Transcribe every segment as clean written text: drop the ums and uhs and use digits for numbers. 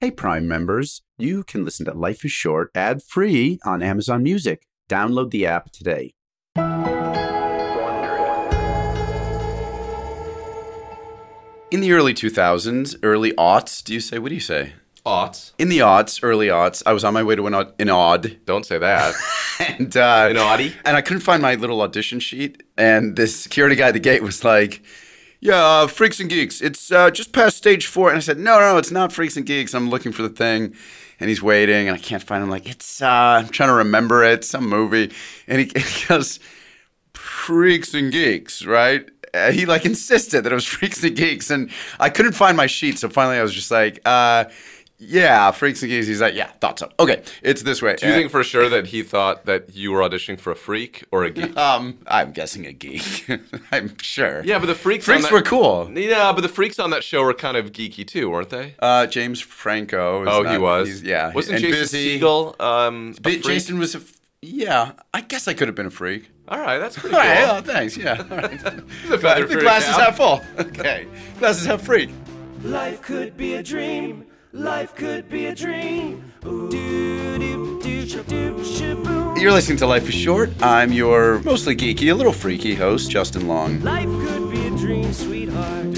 Hey, Prime members, you can listen to Life is Short ad-free on Amazon Music. Download the app today. In the early 2000s, early aughts, what do you say? Aughts. In the aughts, early aughts, I was on my way to an odd. Don't say that. And, An Audi? And I couldn't find my little audition sheet. And this security guy at the gate was like, yeah, Freaks and Geeks. It's just past stage 4. And I said, no, it's not Freaks and Geeks. I'm looking for the thing. And he's waiting, and I can't find him. I'm like, I'm trying to remember it, some movie. And he goes, Freaks and Geeks, right? He insisted that it was Freaks and Geeks. And I couldn't find my sheet. So finally I was just like, yeah, Freaks and Geeks. He's like, yeah, thought so. Okay, it's this way. Do you think for sure that he thought that you were auditioning for a freak or a geek? I'm guessing a geek. I'm sure. Yeah, but the freaks were cool. Yeah, but the freaks on that show were kind of geeky too, weren't they? James Franco. He was. Yeah. Wasn't and Jason Segel a freak? Jason was yeah. I guess I could have been a freak. All right, that's pretty cool. All right, oh, thanks. Yeah. All right. The glass is half full. Okay. Glass is half freak. Life could be a dream. Life could be a dream. You're listening to Life is Short. I'm your mostly geeky, a little freaky host, Justin Long. Life could be a dream, sweetheart.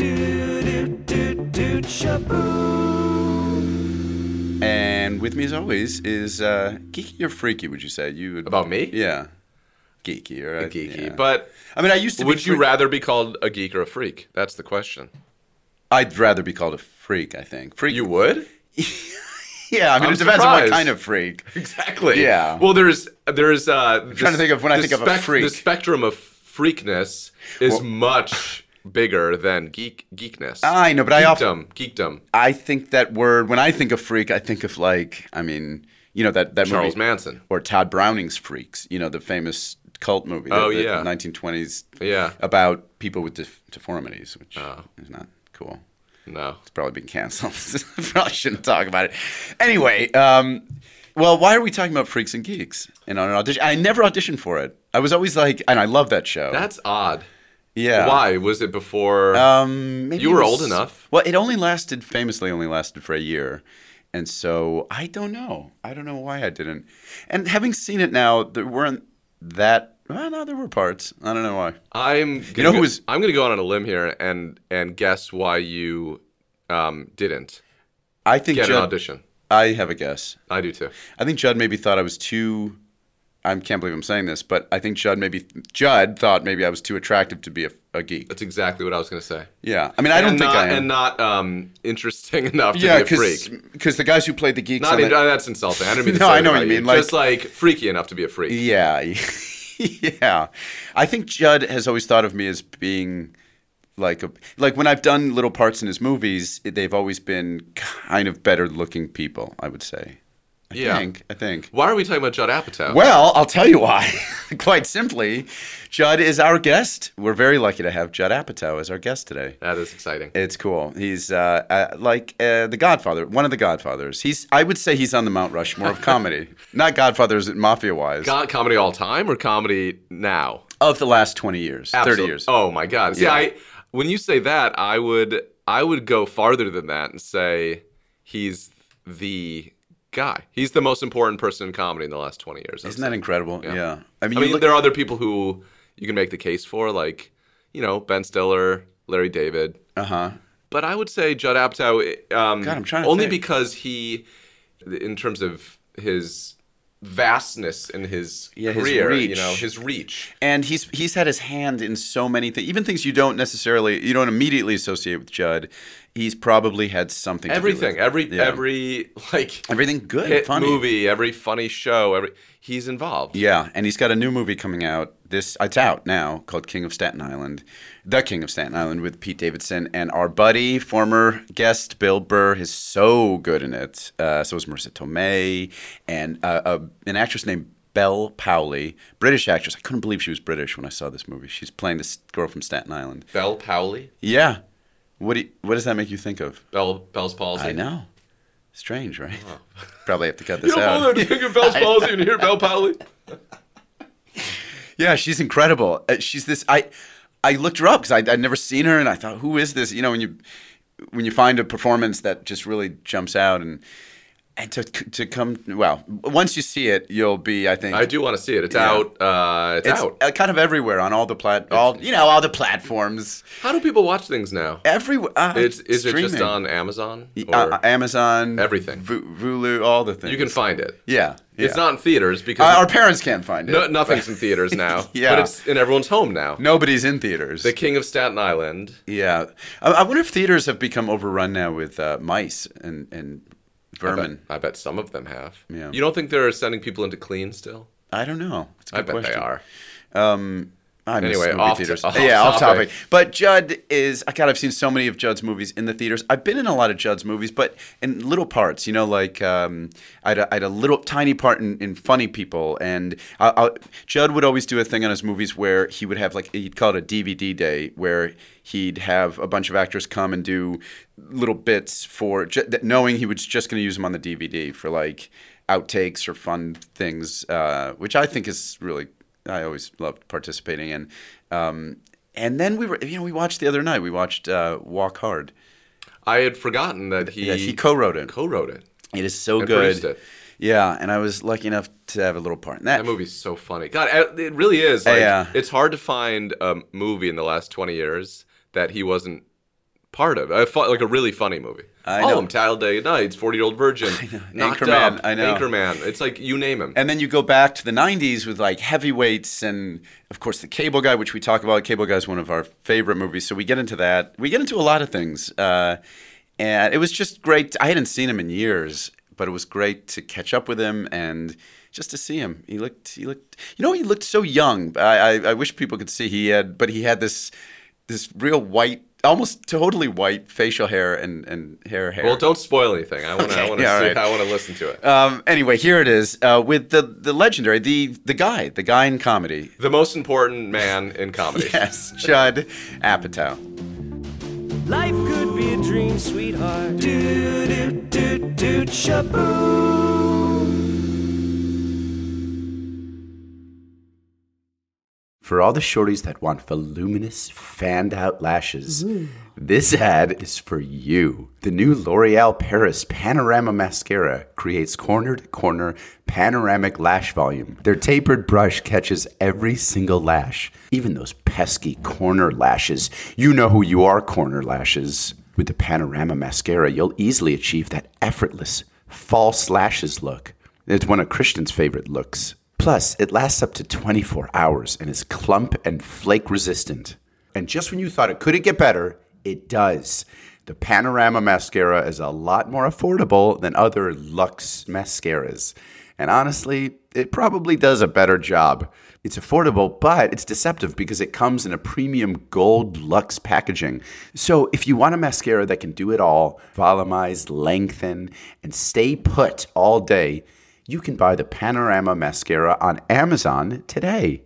And with me, as always, is geeky or freaky, would you say? About me? Yeah. Geeky, right? Geeky. Yeah. But I mean, I used to would you rather be called a geek or a freak? That's the question. I'd rather be called a freak, I think. Freak. You would? Yeah, I mean, I'm it depends on what surprised. kind of freak. Exactly. Yeah. Well, there's I'm trying to think of when I think of a freak. The spectrum of freakness is much bigger than geekness. I know, but Geekdom. I think that word, when I think of freak, I think of that Charles movie. Manson. Or Todd Browning's Freaks, the famous cult movie. Oh, the yeah. 1920s. Yeah. About people with deformities, which is not cool. No. It's probably been canceled. Probably shouldn't talk about it. Anyway, well, why are we talking about Freaks and Geeks in an audition? I never auditioned for it. I was always like, and I love that show. That's odd. Yeah. Why? Was it before maybe you were old enough? Well, it famously only lasted for a year. And so I don't know. I don't know why I didn't. And having seen it now, there weren't that. Well, no, there were parts. I don't know why. I'm going to go on a limb here and guess why you didn't I think get Judd, an audition. I have a guess. I do too. I think Judd maybe thought I was too. I can't believe I'm saying this, but I think Judd thought maybe I was too attractive to be a geek. That's exactly what I was going to say. Yeah, I mean, I don't think I am. And not interesting enough to be a freak. Because the guys who played the geeks. That's insulting. I didn't mean to say I know what you mean. Just freaky enough to be a freak. Yeah. Yeah, I think Judd has always thought of me as being like when I've done little parts in his movies, they've always been kind of better looking people, I would say. I think. Why are we talking about Judd Apatow? Well, I'll tell you why. Quite simply, Judd is our guest. We're very lucky to have Judd Apatow as our guest today. That is exciting. It's cool. He's the Godfather, one of the Godfathers. I would say he's on the Mount Rushmore of comedy. Not Godfathers mafia-wise. Comedy all time or comedy now? Of the last 20 years, 30 years. Oh my God. See, when you say that, I would go farther than that and say he's the guy. He's the most important person in comedy in the last 20 years. Isn't that incredible? Yeah. I mean, there are other people who you can make the case for, like, Ben Stiller, Larry David. Uh-huh. But I would say Judd Apatow, God, I'm trying to only think. because he, in terms of his vastness in his career, his reach. And he's had his hand in so many things, even things you don't immediately associate with Judd. He's probably had something to do with it. Everything good, hit funny movie, every funny show, he's involved. Yeah, and he's got a new movie coming out. It's out now, called King of Staten Island. The King of Staten Island with Pete Davidson. And our buddy, former guest Bill Burr, is so good in it. So is Marissa Tomei. And an actress named Belle Powley, British actress. I couldn't believe she was British when I saw this movie. She's playing this girl from Staten Island. Belle Powley? Yeah. What does that make you think of? Bell's palsy. I know. Strange, right? Oh. Probably have to cut this out. You don't bother to think of Bell's palsy and hear Belle Powley? Yeah, she's incredible. She's this. I looked her up because I'd never seen her, and I thought, who is this? When when you find a performance that just really jumps out and to come, well, once you see it, you'll be, I think. I do want to see it. It's Yeah. out. It's out. Kind of everywhere on all the all the platforms. How do people watch things now? Everywhere. Is it just streaming. on Amazon? Or Amazon, everything. Hulu, all the things. you can find it. Yeah. It's not in theaters because Our parents can't find it. nothing's in theaters now. Yeah. But it's in everyone's home now. Nobody's in theaters. The King of Staten Island. Yeah. I wonder if theaters have become overrun now with mice and vermin. I bet some of them have. Yeah. You don't think they're sending people into clean still? I don't know. It's a I good bet question. they are. I miss Anyway, movie off theaters. off Off topic. topic. But Judd is, I've seen so many of Judd's movies in the theaters. I've been in a lot of Judd's movies, but in little parts, like I had a little tiny part in Funny People. And Judd would always do a thing on his movies where he would have, he'd call it a DVD day, where he'd have a bunch of actors come and do little bits knowing he was just going to use them on the DVD for outtakes or fun things, which I think is really, I always loved participating in. And then we watched the other night. We watched Walk Hard. I had forgotten that He co-wrote it. Co-wrote it. It is so And good. produced it. Yeah, and I was lucky enough to have a little part in That movie's so funny. God, it really is. Yeah. It's hard to find a movie in the last 20 years that he wasn't part of. A really funny movie. I All know. of them, Talladega Nights, 40-Year-Old Virgin, Knocked Anchorman, Up, I know. Anchorman. It's like you name him. And then you go back to the 90s with Heavyweights and, of course, The Cable Guy, which we talk about. Cable Guy is one of our favorite movies, so we get into that. We get into a lot of things. And it was just great. I hadn't seen him in years, but it was great to catch up with him and just to see him. He looked so young. I wish people could see he had this real white, almost totally white facial hair and hair. Well, don't spoil anything. I want to Okay, see. all right. I want to listen to it. Anyway, here it is with the legendary, the guy in comedy. The most important man in comedy. Yes, Judd Apatow. Life could be a dream, sweetheart. Do do do do shaboom. For all the shorties that want voluminous, fanned-out lashes, this ad is for you. The new L'Oreal Paris Panorama Mascara creates corner-to-corner panoramic lash volume. Their tapered brush catches every single lash, even those pesky corner lashes. You know who you are, corner lashes. With the Panorama Mascara, you'll easily achieve that effortless, false lashes look. It's one of Christian's favorite looks. Plus, it lasts up to 24 hours and is clump and flake resistant. And just when you thought it couldn't get better, it does. The Panorama Mascara is a lot more affordable than other Luxe mascaras. And honestly, it probably does a better job. It's affordable, but it's deceptive because it comes in a premium gold luxe packaging. So if you want a mascara that can do it all, volumize, lengthen, and stay put all day, you can buy the Panorama Mascara on Amazon today.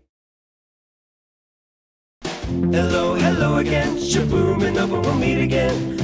Hello, hello again. Shaboom, and we'll meet again.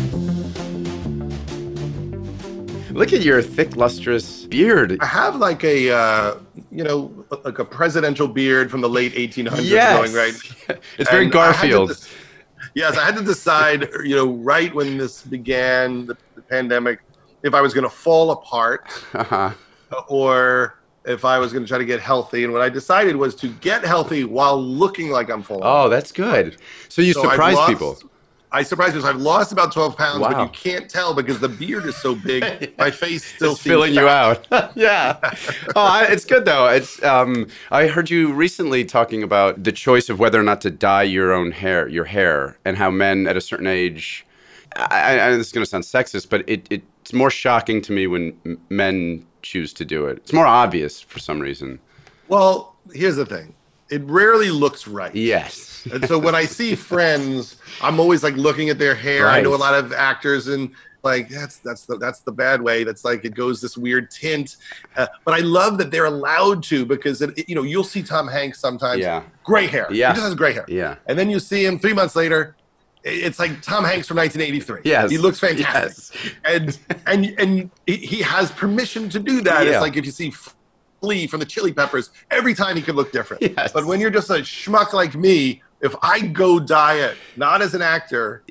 Look at your thick, lustrous beard. I have like a presidential beard from the late 1800s going right. It's very And Garfield. Yes, I had to decide, right when this began, the pandemic, if I was going to fall apart or if I was going to try to get healthy. And what I decided was to get healthy while looking like I'm falling apart. Oh, that's good. So you So I've surprise lost- people. I surprised because I've lost about 12 pounds, but Wow. you can't tell because the beard is so big. My face still It's seems filling you fat. out. Yeah. It's good though. It's I heard you recently talking about the choice of whether or not to dye your hair, and how men at a certain age. This is going to sound sexist, but it's more shocking to me when men choose to do it. It's more obvious for some reason. Well, here's the thing. It rarely looks right. Yes. And so when I see friends, I'm always like looking at their hair. I know a Right. lot of actors and like that's the bad way. That's like it goes this weird tint. But I love that they're allowed to because you'll see Tom Hanks sometimes. Yeah. Gray hair. Yeah. He just has gray hair. Yeah. And then you see him 3 months later. It's like Tom Hanks from 1983. Yes. He looks fantastic. Yes. And he has permission to do that. Yeah. It's like if you see Flea from the Chili Peppers, every time he could look different. Yes. But when you're just a schmuck like me, if I go dye it, not as an actor,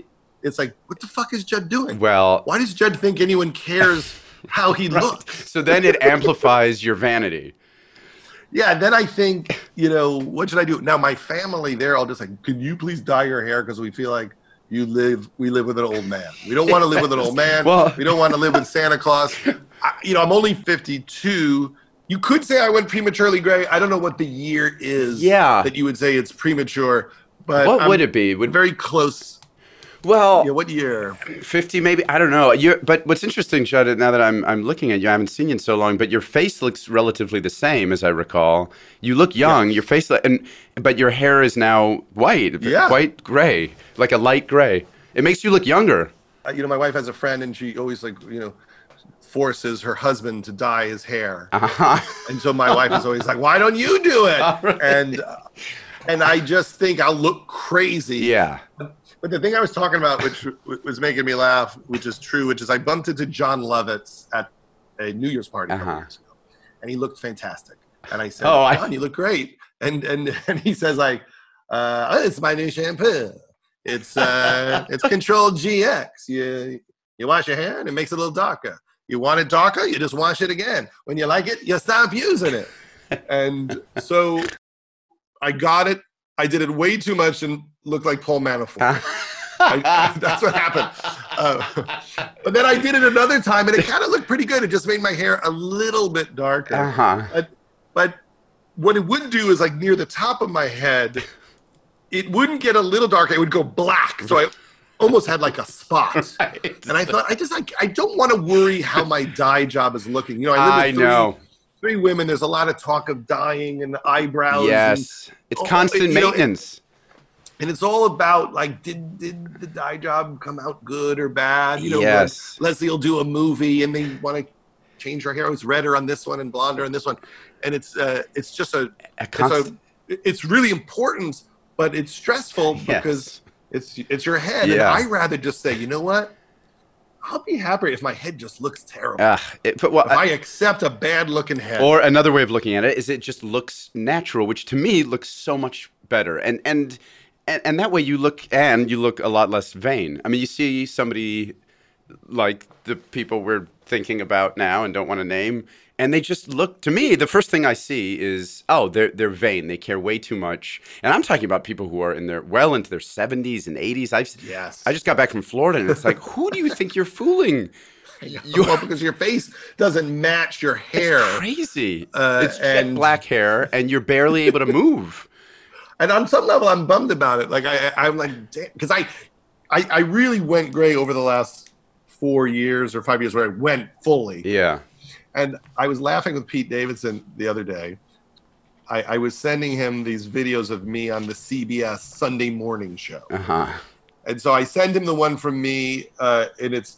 it's like, what the fuck is Judd doing? Well, Why does Judd think anyone cares how he looks? so then it amplifies your vanity. Yeah, then I think, what should I do? Now my family, they're all just like, can you please dye your hair? Because we feel like we live with an old man. We don't want to live with an old man. Well, we don't want to live with Santa Claus. I'm only 52. You could say I went prematurely gray. I don't know what the year is that you would say it's premature. But what would it be? Very close. Well, what year? 50 maybe. I don't know. But what's interesting, Judd, now that I'm looking at you, I haven't seen you in so long, but your face looks relatively the same as I recall. You look young. Your face, but your hair is now white, quite gray, like a light gray. It makes you look younger. My wife has a friend, and she always forces her husband to dye his hair. And so my wife is always like, why don't you do it? Right. And I just think I'll look crazy. Yeah. But the thing I was talking about, which was making me laugh, which is true, which is I bumped into John Lovitz at a New Year's party a couple years ago, and he looked fantastic. And I said, John, you look great. And he says like, it's my new shampoo. It's Control GX. You wash your hair and it makes it a little darker. You want it darker, you just wash it again. When you like it, you stop using it. And so I got it. I did it way too much and looked like Paul Manafort. That's what happened. But then I did it another time, and it kind of looked pretty good. It just made my hair a little bit darker. But what it would do is, like, near the top of my head, it wouldn't get a little darker. It would go black. So I almost had like a spot. Right. And I thought, I don't want to worry how my dye job is looking. I live with three women. There's a lot of talk of dyeing and eyebrows. Yes. It's constant maintenance. And it's all about, like, did the dye job come out good or bad? Yes. Leslie will do a movie and they want to change her hair. It's redder on this one and blonder on this one. And it's just it's really important, but it's stressful because it's your head. Yeah. And I rather just say, you know what? I'll be happier if my head just looks terrible. If I accept a bad-looking head. Or another way of looking at it is it just looks natural, which to me looks so much better. And that way you look a lot less vain. I mean, you see somebody like the people we're thinking about now and don't want to name, and they just look, to me, the first thing I see is, they're vain. They care way too much. And I'm talking about people who are into their 70s and 80s. I just got back from Florida, and it's like, who do you think you're fooling? Because your face doesn't match your hair. It's crazy. It's jet black hair, and you're barely able to move. And on some level, I'm bummed about it. Like, I'm like, damn, because I really went gray over the last 4 years or 5 years where I went fully. Yeah. And I was laughing with Pete Davidson the other day. I was sending him these videos of me on the CBS Sunday morning show. And so I send him the one from me, and it's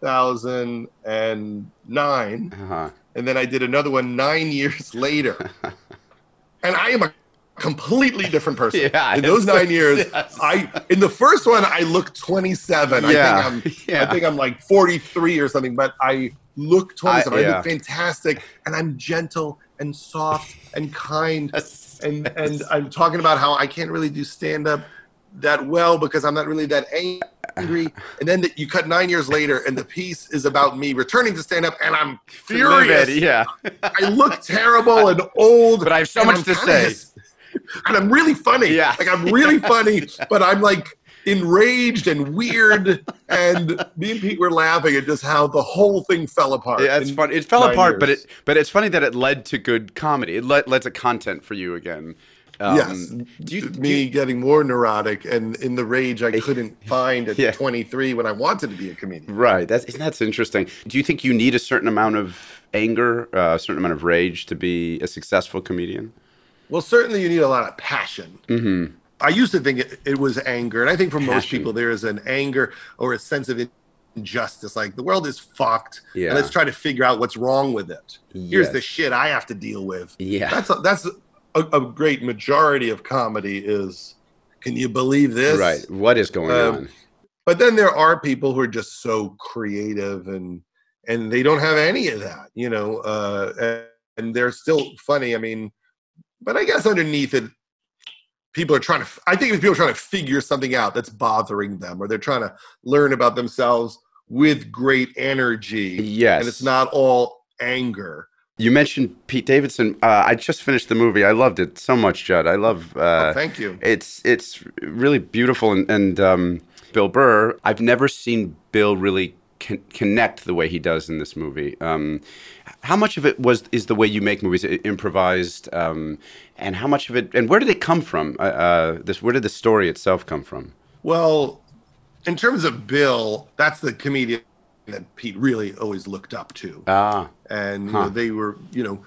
2009. And then I did another one 9 years later. And I am a completely different person. Yeah, in those 9 years, in the first one I looked 27. I think I'm like 43 or something, but I look 27. I look fantastic, and I'm gentle and soft and kind. And I'm talking about how I can't really do stand up that well because I'm not really that angry. And then you cut 9 years later, and the piece is about me returning to stand up, and I'm furious. I look terrible and old, but I have so much to say. And I'm really funny. Yeah. Like, I'm really funny, but I'm like enraged and weird. And me and Pete were laughing at just how the whole thing fell apart. Yeah, it's funny. It fell apart, but it's funny that it led to good comedy. It led to content for you again. Yes. Getting more neurotic and in the rage I couldn't find at 23 when I wanted to be a comedian. Right. That's interesting. Do you think you need a certain amount of anger, a certain amount of rage to be a successful comedian? Well, certainly you need a lot of passion. Mm-hmm. I used to think it was anger. And I think for most people, there is an anger or a sense of injustice. Like, the world is fucked. Yeah. And let's try to figure out what's wrong with it. Yes. Here's the shit I have to deal with. Yeah. That's a great majority of comedy is, can you believe this? Right. What is going on? But then there are people who are just so creative and they don't have any of that, and they're still funny. I mean, but I guess underneath it, people are trying to, I think if people are trying to figure something out that's bothering them, or they're trying to learn about themselves with great energy. Yes. And it's not all anger. You mentioned Pete Davidson. I just finished the movie. I loved it so much, Judd. I love. Thank you. It's really beautiful, and Bill Burr. I've never seen Bill really connect the way he does in this movie. How much of it is the way you make movies, improvised, and how much of it, and where did it come from? Where did the story itself come from? Well, in terms of Bill, that's the comedian that Pete really always looked up to. And you know, they were, you know,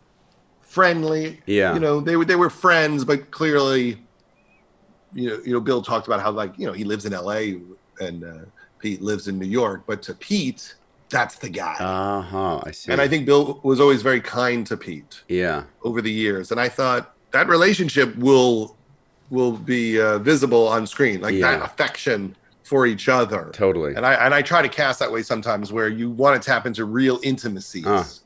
friendly. Yeah. You know, they were friends, but clearly, you know, Bill talked about how, like, you know, he lives in L.A. and Pete lives in New York, but to Pete, that's the guy. I see. And I think Bill was always very kind to Pete. Yeah. Over the years, and I thought that relationship will be visible on screen, like that affection for each other. Totally. And I try to cast that way sometimes, where you want to tap into real intimacies.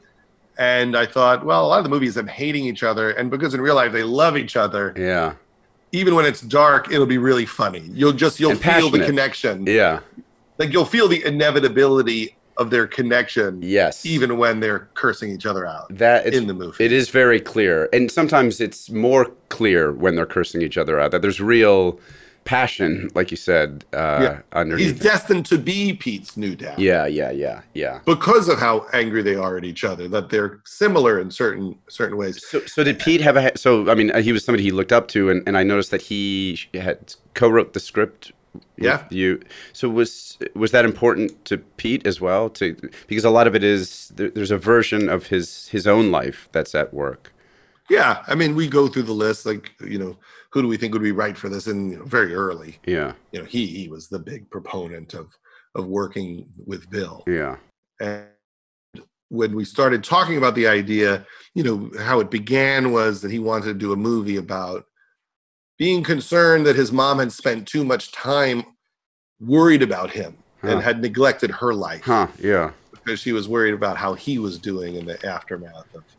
And I thought, well, a lot of the movies them hating each other, and because in real life they love each other. Yeah. Even when it's dark, it'll be really funny. You'll feel the connection. Yeah. Like you'll feel the inevitability of their connection. Yes. Even when they're cursing each other out in the movie. It is very clear. And sometimes it's more clear when they're cursing each other out, that there's real passion, like you said, underneath. He's destined to be Pete's new dad. Yeah. Because of how angry they are at each other, that they're similar in certain ways. So did Pete have I mean, he was somebody he looked up to, and I noticed that he had co-wrote the script with you. So was that important to Pete as well? Because a lot of it is, there's a version of his own life that's at work. Yeah, I mean, we go through the list, like, you know, who do we think would be right for this? And, you know, very early. Yeah. You know, he was the big proponent of working with Bill. Yeah. And when we started talking about the idea, you know, how it began was that he wanted to do a movie about being concerned that his mom had spent too much time worried about him and had neglected her life. Yeah. Because she was worried about how he was doing in the aftermath of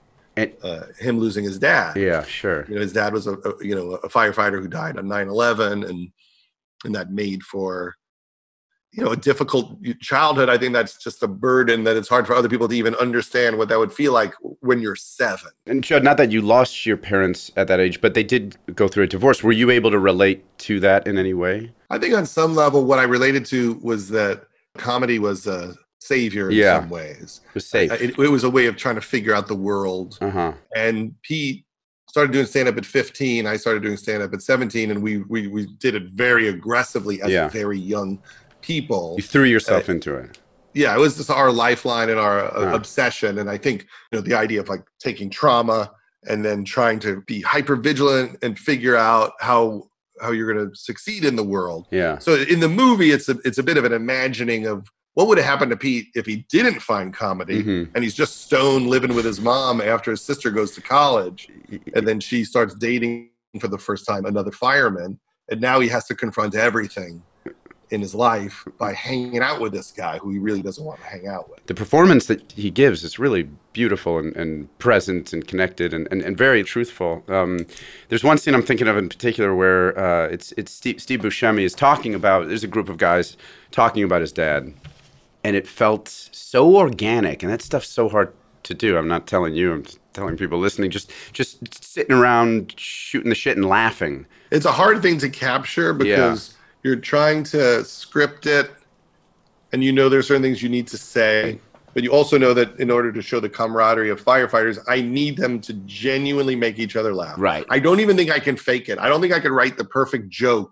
him losing his dad. Yeah, sure. You know, his dad was a firefighter who died on 9/11, and that made for, you know, a difficult childhood. I think that's just a burden that it's hard for other people to even understand what that would feel like when you're 7. And Judd, not that you lost your parents at that age, but they did go through a divorce. Were you able to relate to that in any way? I think on some level, what I related to was that comedy was a savior in some ways. It was safe. It was a way of trying to figure out the world. And Pete started doing stand-up at 15. I started doing stand-up at 17, and we did it very aggressively as very young people. You threw yourself into it. Yeah, it was just our lifeline and our obsession. And I think, you know, the idea of like taking trauma and then trying to be hyper vigilant and figure out how you're going to succeed in the world. Yeah. So in the movie, it's a bit of an imagining of what would have happened to Pete if he didn't find comedy, and he's just stoned living with his mom after his sister goes to college, and then she starts dating for the first time another fireman, and now he has to confront everything in his life by hanging out with this guy who he really doesn't want to hang out with. The performance that he gives is really beautiful and present and connected and very truthful. There's one scene I'm thinking of in particular where it's Steve Buscemi is talking about, there's a group of guys talking about his dad, and it felt so organic, and that stuff's so hard to do. I'm not telling you, I'm telling people listening, just sitting around shooting the shit and laughing. It's a hard thing to capture because you're trying to script it, and you know there's certain things you need to say, but you also know that in order to show the camaraderie of firefighters, I need them to genuinely make each other laugh. Right. I don't even think I can fake it. I don't think I could write the perfect joke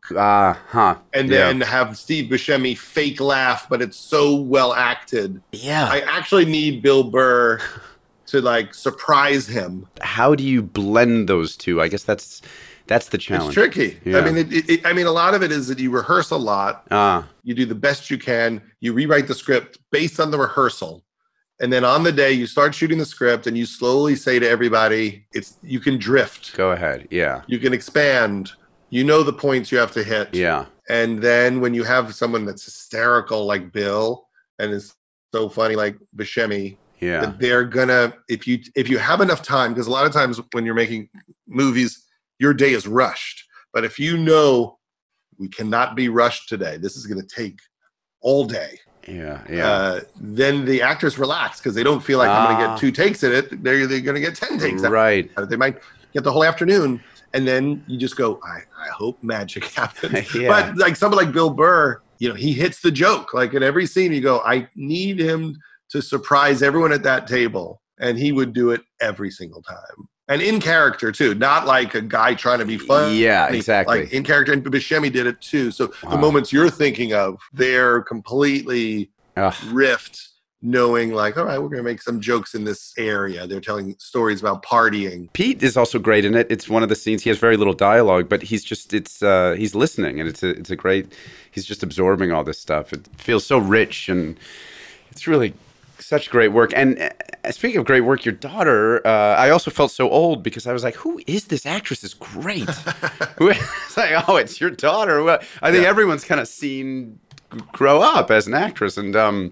and then have Steve Buscemi fake laugh, but it's so well acted. Yeah. I actually need Bill Burr to like surprise him. How do you blend those two? I guess that's the challenge. It's tricky. Yeah. I mean, a lot of it is that you rehearse a lot. You do the best you can. You rewrite the script based on the rehearsal. And then on the day, you start shooting the script and you slowly say to everybody, you can drift. Go ahead. Yeah. You can expand. You know the points you have to hit. Yeah. And then when you have someone that's hysterical like Bill and is so funny like Buscemi, that they're gonna, if you have enough time, because a lot of times when you're making movies, your day is rushed. But if you know we cannot be rushed today, this is going to take all day. Then the actors relax because they don't feel like I'm going to get 2 takes at it. They're going to get 10 takes at it. They might get the whole afternoon. And then you just go, I hope magic happens. But like someone like Bill Burr, he hits the joke. Like in every scene, you go, I need him to surprise everyone at that table. And he would do it every single time. And in character, too. Not like a guy trying to be fun. Yeah, exactly. Like in character. And Buscemi did it, too. So the moments you're thinking of, they're completely riffed, knowing like, all right, we're going to make some jokes in this area. They're telling stories about partying. Pete is also great in it. It's one of the scenes. He has very little dialogue, but he's just, he's listening. And it's a great, he's just absorbing all this stuff. It feels so rich and it's really such great work. And speaking of great work, your daughter, I also felt so old because I was like, who is this actress? Is great. It's like, oh, it's your daughter. Well, I think everyone's kind of seen grow up as an actress. And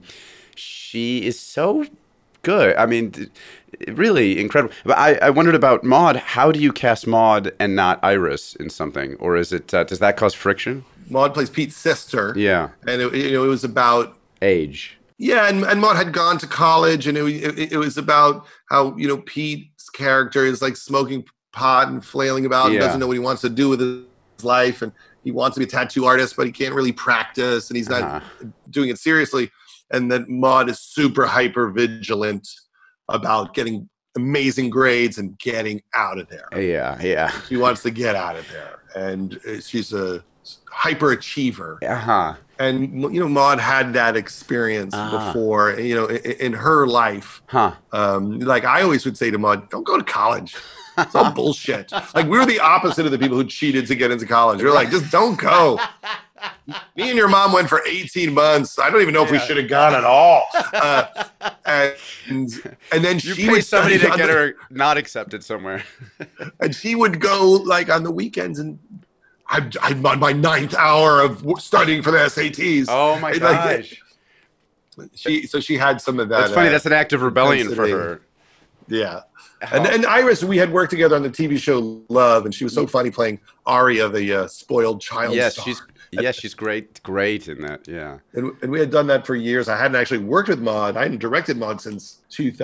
she is so good. I mean, really incredible. But I wondered about Maude. How do you cast Maude and not Iris in something? Or is it, does that cause friction? Maude plays Pete's sister. Yeah. And it was about age. Yeah, and Maude had gone to college, and it was about how, Pete's character is like smoking pot and flailing about and doesn't know what he wants to do with his life, and he wants to be a tattoo artist, but he can't really practice, and he's not doing it seriously. And then Maude is super hyper vigilant about getting amazing grades and getting out of there. Yeah. She wants to get out of there, and she's a hyper achiever. And Maude had that experience before, in her life. Like I always would say to Maude, don't go to college. It's all bullshit. Like we were the opposite of the people who cheated to get into college. We were like, just don't go. Me and your mom went for 18 months. I don't even know if we should have gone at all. And then she would somebody to get her not accepted somewhere. And she would go like on the weekends and I'm on my 9th hour of studying for the SATs. Oh my gosh! She had some of that. That's funny. That's an act of rebellion for her. Yeah. And Iris, we had worked together on the TV show Love, and she was so funny playing Aria, the spoiled child. Yes, star. she's great in that. Yeah. And we had done that for years. I hadn't actually worked with Maude. I hadn't directed Maude since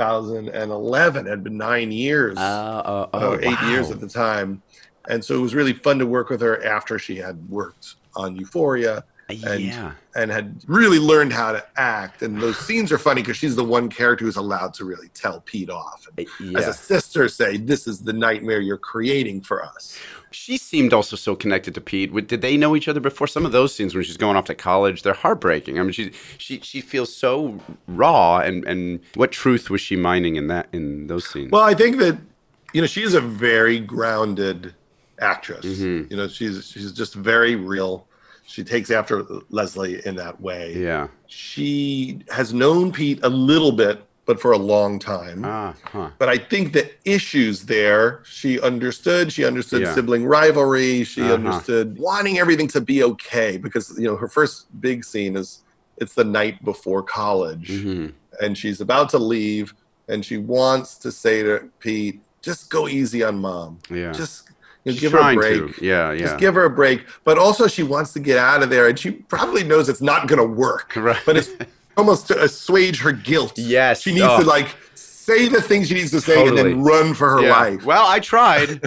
2011. It had been 9 years. 8 years at the time. And so it was really fun to work with her after she had worked on Euphoria and had really learned how to act. And those scenes are funny because she's the one character who's allowed to really tell Pete off. And as a sister, say, this is the nightmare you're creating for us. She seemed also so connected to Pete. Did they know each other before? Some of those scenes when she's going off to college, they're heartbreaking. I mean, she feels so raw. And what truth was she mining in those scenes? Well, I think that, she is a very grounded actress. She's just very real. She takes after Leslie in that way. Yeah. She has known Pete a little bit, but for a long time. But I think the issues there, she understood sibling rivalry. She understood wanting everything to be okay because, her first big scene is it's the night before college and she's about to leave and she wants to say to Pete, just go easy on mom. Yeah. Just give her a break. Just give her a break. But also she wants to get out of there and she probably knows it's not going to work. Right. But it's almost to assuage her guilt. Yes. She needs to say the things she needs to say and then run for her life. Well, I tried.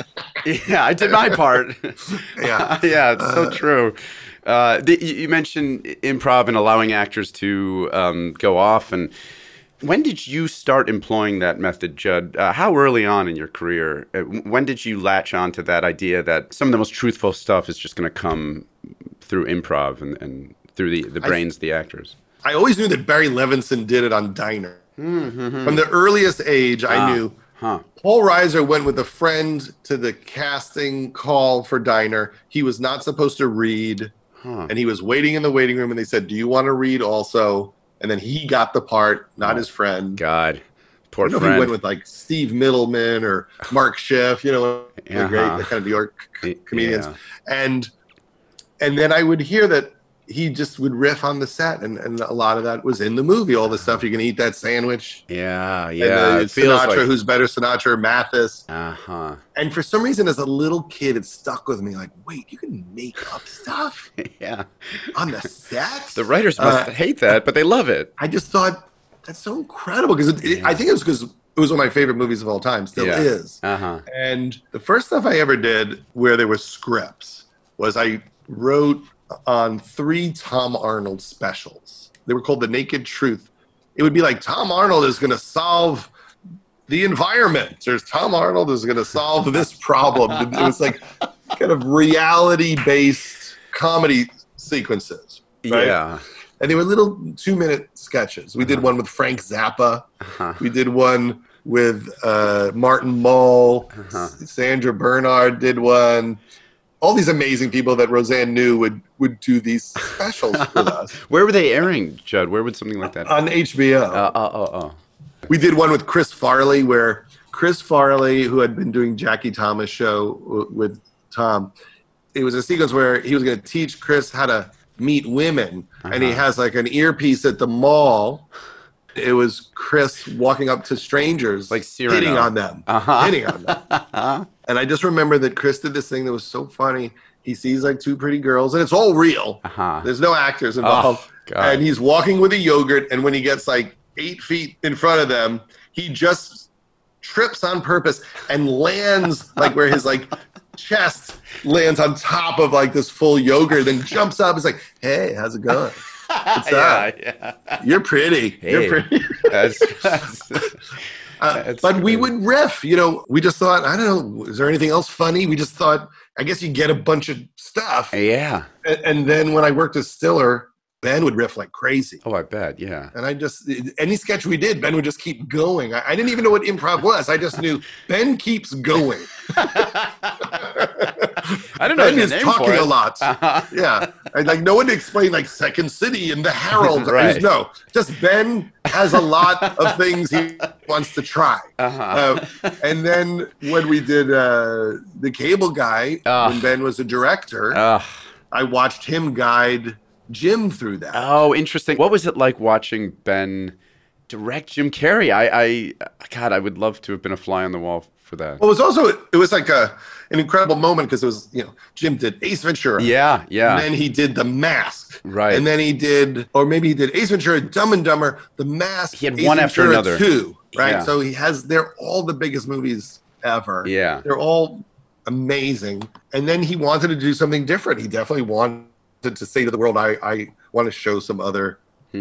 I did my part. It's so true. You mentioned improv and allowing actors to go off. And when did you start employing that method, Judd? How early on in your career? When did you latch on to that idea that some of the most truthful stuff is just going to come through improv and through the brains of the actors? I always knew that Barry Levinson did it on Diner. From the earliest age, I knew. Paul Reiser went with a friend to the casting call for Diner. He was not supposed to read, and he was waiting in the waiting room, and they said, do you want to read also? And then he got the part, not his friend. God, poor friend. He went with like Steve Middleman or Mark Schiff, the great, the kind of New York comedians. And then I would hear that he just would riff on the set, and a lot of that was in the movie. All the stuff, you can eat that sandwich. Yeah. And, It feels Sinatra, like who's better, Sinatra or Mathis? uh-huh. And for some reason, as a little kid, it stuck with me. Like, wait, you can make up stuff Yeah. on the set? The writers must hate that, but they love it. I just thought that's so incredible because I think it was because it was one of my favorite movies of all time. Still Yeah. is. Uh-huh. And the first stuff I ever did where there were scripts was I wrote on 3 Tom Arnold specials. They were called The Naked Truth. It would be like Tom Arnold is going to solve the environment, or Tom Arnold is going to solve this problem. It was like kind of reality-based comedy sequences. Right? Yeah. And they were little 2-minute sketches. We did one with Frank Zappa. We did one with Martin Mull. Sandra Bernard did one. All these amazing people that Roseanne knew would do these specials with us. Where were they airing, Judd? Where would something like that? On HBO. Oh. We did one with Chris Farley, where Chris Farley, who had been doing Jackie Thomas show with Tom, it was a sequence where he was going to teach Chris how to meet women, and he has like an earpiece at the mall. It was Chris walking up to strangers, Like Cyrano. hitting on them, hitting on them. And I just remember that Chris did this thing that was so funny. He sees like 2 pretty girls, and it's all real. There's no actors involved. Oh, God. And he's walking with a yogurt, and when he gets like 8 feet in front of them, he just trips on purpose and lands like where his like chest lands on top of like this full yogurt, then jumps up. He's like, "Hey, how's it going? What's up? Yeah. You're pretty. Hey. You're pretty." That's But we good. would riff, we just thought, I don't know, is there anything else funny? We just thought, I guess you get a bunch of stuff. Yeah. And then when I worked as Stiller, Ben would riff like crazy. Oh, I bet. Yeah. And I just, any sketch we did, Ben would just keep going. I didn't even know what improv was. I just knew Ben keeps going. I don't know Ben the is name talking for it. a lot. Yeah. And like no one to explain like Second City and the Herald. Right. No, just Ben has a lot of things he wants to try. And then when we did The Cable Guy, when Ben was a director, I watched him guide Jim through that. Oh, interesting. What was it like watching Ben direct Jim Carrey? God, I would love to have been a fly on the wall for that. Well, it was like an incredible moment because it was, Jim did Ace Ventura. Yeah. And then he did The Mask. Right. And then he did Ace Ventura, Dumb and Dumber, The Mask. He had Ace one after Ventura another. 2, right? Yeah. So they're all the biggest movies ever. Yeah. They're all amazing. And then he wanted to do something different. He definitely wanted to say to the world, I want to show some other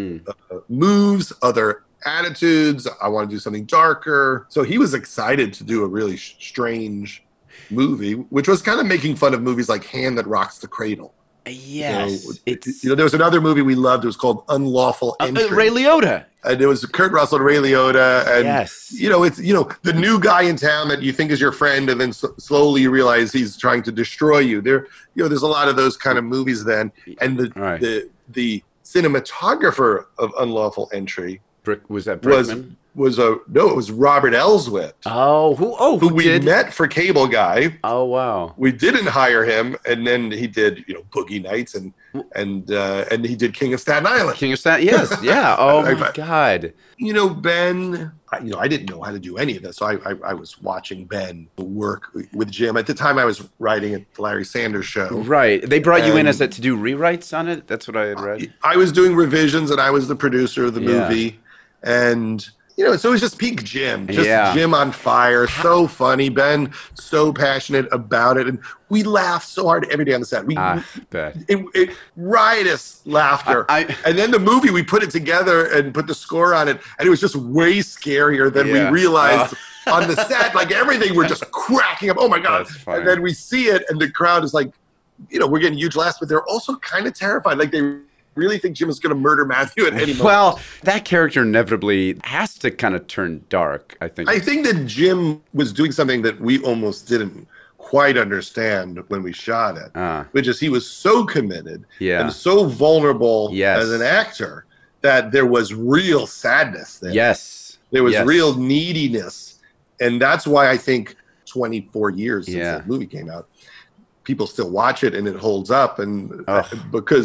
moves, other attitudes. I want to do something darker. So he was excited to do a really strange movie, which was kind of making fun of movies like Hand That Rocks the Cradle. Yes. There was another movie we loved. It was called Unlawful Entry. Ray Liotta. And it was Kurt Russell and Ray Liotta. And, Yes. it's, the new guy in town that you think is your friend, and then slowly you realize he's trying to destroy you. There's a lot of those kind of movies then. And the cinematographer of Unlawful Entry Was that Brickman? it was Robert Elswit, who we did? met for Cable Guy. Oh, wow. We didn't hire him, and then he did, Boogie Nights, and he did King of Staten Island. King of Staten, yes, yeah. Oh, my God. Ben, I didn't know how to do any of this, so I was watching Ben work with Jim. At the time, I was writing at the Larry Sanders Show. Right. They brought you in to do rewrites on it? That's what I had read. I was doing revisions, and I was the producer of the movie, and... so it was just peak Jim, Jim on fire, so funny. Ben, so passionate about it. And we laughed so hard every day on the set. Bet. It riotous laughter. And then the movie, we put it together and put the score on it. And it was just way scarier than we realized on the set. Like everything, we're just cracking up. Oh my God. And then we see it and the crowd is like, we're getting huge laughs, but they're also kind of terrified. Like they really think Jim is going to murder Matthew at any moment. Well, that character inevitably has to kind of turn dark, I think. I think that Jim was doing something that we almost didn't quite understand when we shot it, which is he was so committed and so vulnerable as an actor that there was real sadness there. Yes. There was real neediness. And that's why I think 24 years since that movie came out, people still watch it and it holds up. And because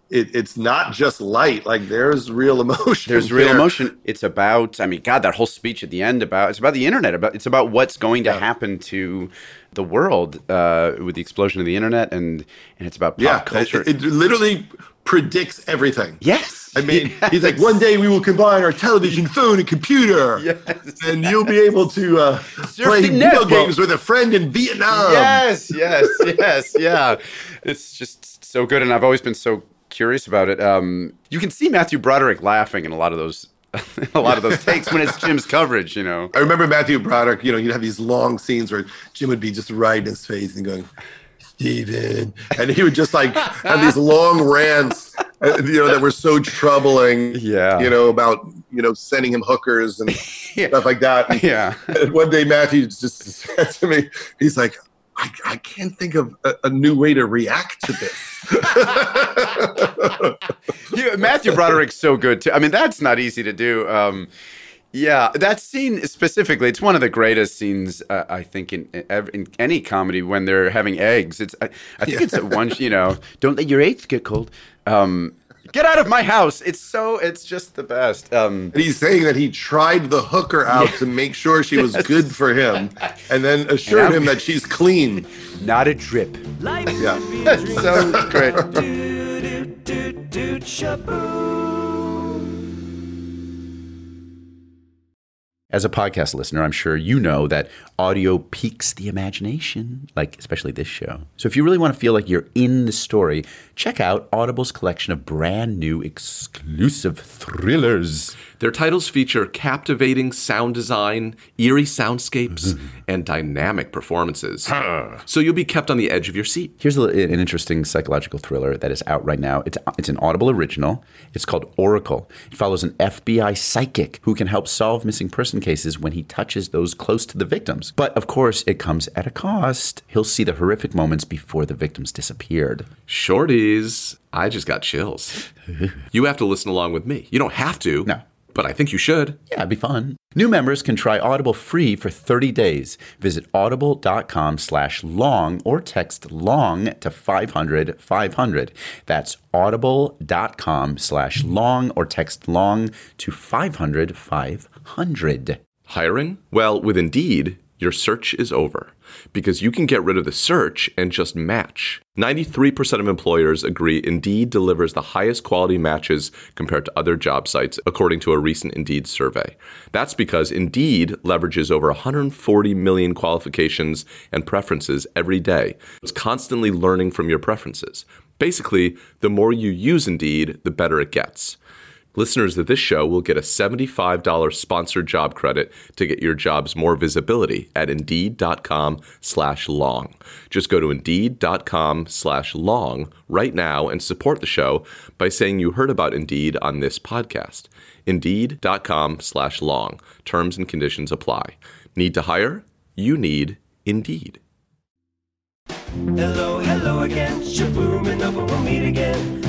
it's not just light. Like there's real emotion. There's real emotion. It's about, I mean, God, that whole speech at the end it's about the internet. It's about what's going to happen to the world with the explosion of the internet, and it's about pop culture. It literally predicts everything. Yes. I mean, he's like, one day we will combine our television, phone, and computer. Yes. And you'll be able to play video games with a friend in Vietnam. Yes. Yeah. It's just so good, and I've always been so curious about it. You can see Matthew Broderick laughing in a lot of those takes when it's Jim's coverage, you know. I remember Matthew Broderick, you know, you'd have these long scenes where Jim would be just right in his face and going, Steven. And he would just like have these long rants, you know, that were so troubling, you know, about, you know, sending him hookers and stuff like that. And one day Matthew just said to me, he's like, I can't think of a new way to react to this. Matthew Broderick's so good too. I mean, that's not easy to do. That scene specifically, it's one of the greatest scenes I think in any comedy when they're having eggs. I think it's one, you know, don't let your eggs get cold. Get out of my house. It's just the best. And he's saying that he tried the hooker out to make sure she was good for him and then assured him that she's clean. Not a drip. Yeah. That's so great. As a podcast listener, I'm sure you know that audio piques the imagination, like especially this show. So if you really want to feel like you're in the story, check out Audible's collection of brand new exclusive thrillers. Their titles feature captivating sound design, eerie soundscapes, and dynamic performances. So you'll be kept on the edge of your seat. Here's an interesting psychological thriller that is out right now. It's an Audible original. It's called Oracle. It follows an FBI psychic who can help solve missing person cases when he touches those close to the victims. But of course, it comes at a cost. He'll see the horrific moments before the victims disappeared. Shorties, I just got chills. You have to listen along with me. You don't have to. No. But I think you should. Yeah, it'd be fun. New members can try Audible free for 30 days. Visit audible.com/long or text long to 500-500. That's audible.com/long or text long to 500-500. Hiring? Well, with Indeed, your search is over because you can get rid of the search and just match. 93% of employers agree Indeed delivers the highest quality matches compared to other job sites, according to a recent Indeed survey. That's because Indeed leverages over 140 million qualifications and preferences every day. It's constantly learning from your preferences. Basically, the more you use Indeed, the better it gets. Listeners of this show will get a $75 sponsored job credit to get your jobs more visibility at Indeed.com/long. Just go to Indeed.com/long right now and support the show by saying you heard about Indeed on this podcast. Indeed.com/long. Terms and conditions apply. Need to hire? You need Indeed. Hello, hello again. Shaboom, and we'll meet again.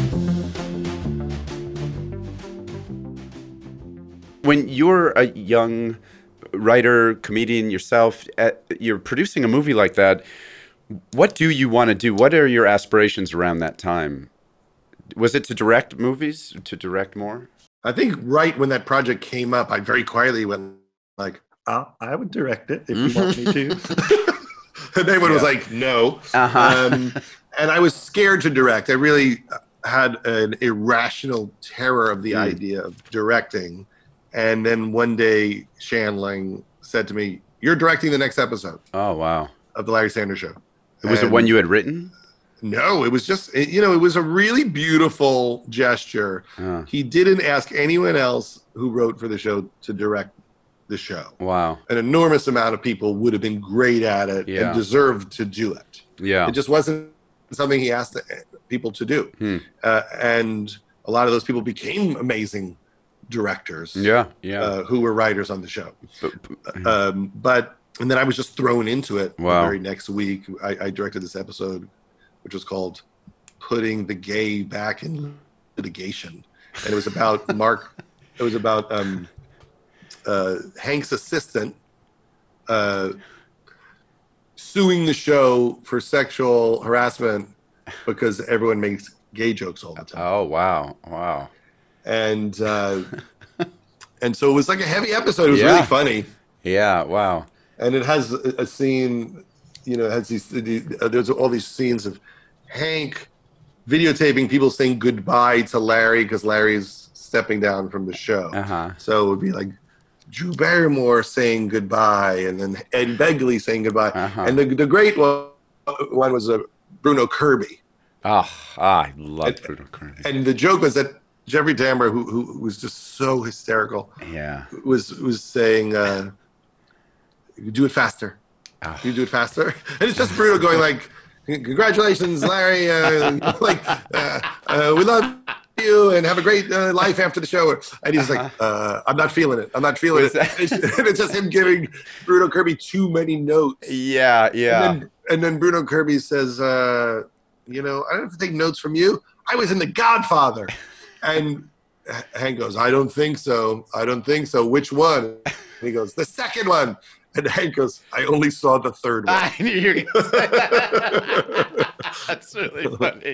When you're a young writer, comedian yourself, you're producing a movie like that, what do you want to do? What are your aspirations around that time? Was it to direct movies, to direct more? I think right when that project came up, I very quietly went like, I would direct it if you want me to. And everyone was like, no. And I was scared to direct. I really had an irrational terror of the idea of directing. And then one day, Shandling said to me, "You're directing the next episode." Oh, wow. Of the Larry Sanders Show. Was it one you had written? No, it was just, it was a really beautiful gesture. He didn't ask anyone else who wrote for the show to direct the show. Wow. An enormous amount of people would have been great at it and deserved to do it. Yeah. It just wasn't something he asked people to do. And a lot of those people became amazing directors who were writers on the show. And then I was just thrown into it the very next week. I directed this episode, which was called Putting the Gay Back in Litigation. And it was about Hank's assistant suing the show for sexual harassment because everyone makes gay jokes all the time. Oh, wow. And so it was like a heavy episode. It was Yeah. really funny. Yeah, wow. And it has a scene, it has there's all these scenes of Hank videotaping people saying goodbye to Larry because Larry's stepping down from the show. Uh-huh. So it would be like Drew Barrymore saying goodbye, and then Ed Begley saying goodbye. Uh-huh. And the great one was Bruno Kirby. I love Bruno Kirby. And the joke was that Jeffrey Tambor, who was just so hysterical, Yeah. was saying, "You do it faster. You do it faster." And it's just Bruno going like, "Congratulations, Larry! We love you and have a great life after the show." And he's like, "I'm not feeling it. I'm not feeling it." And it's just him giving Bruno Kirby too many notes. Yeah. And then Bruno Kirby says, "I don't have to take notes from you. I was in The Godfather." And Hank goes, "I don't think so. I don't think so. Which one?" And he goes, "The second one." And Hank goes, "I only saw the third one." I knew you were going to say that. That's really funny.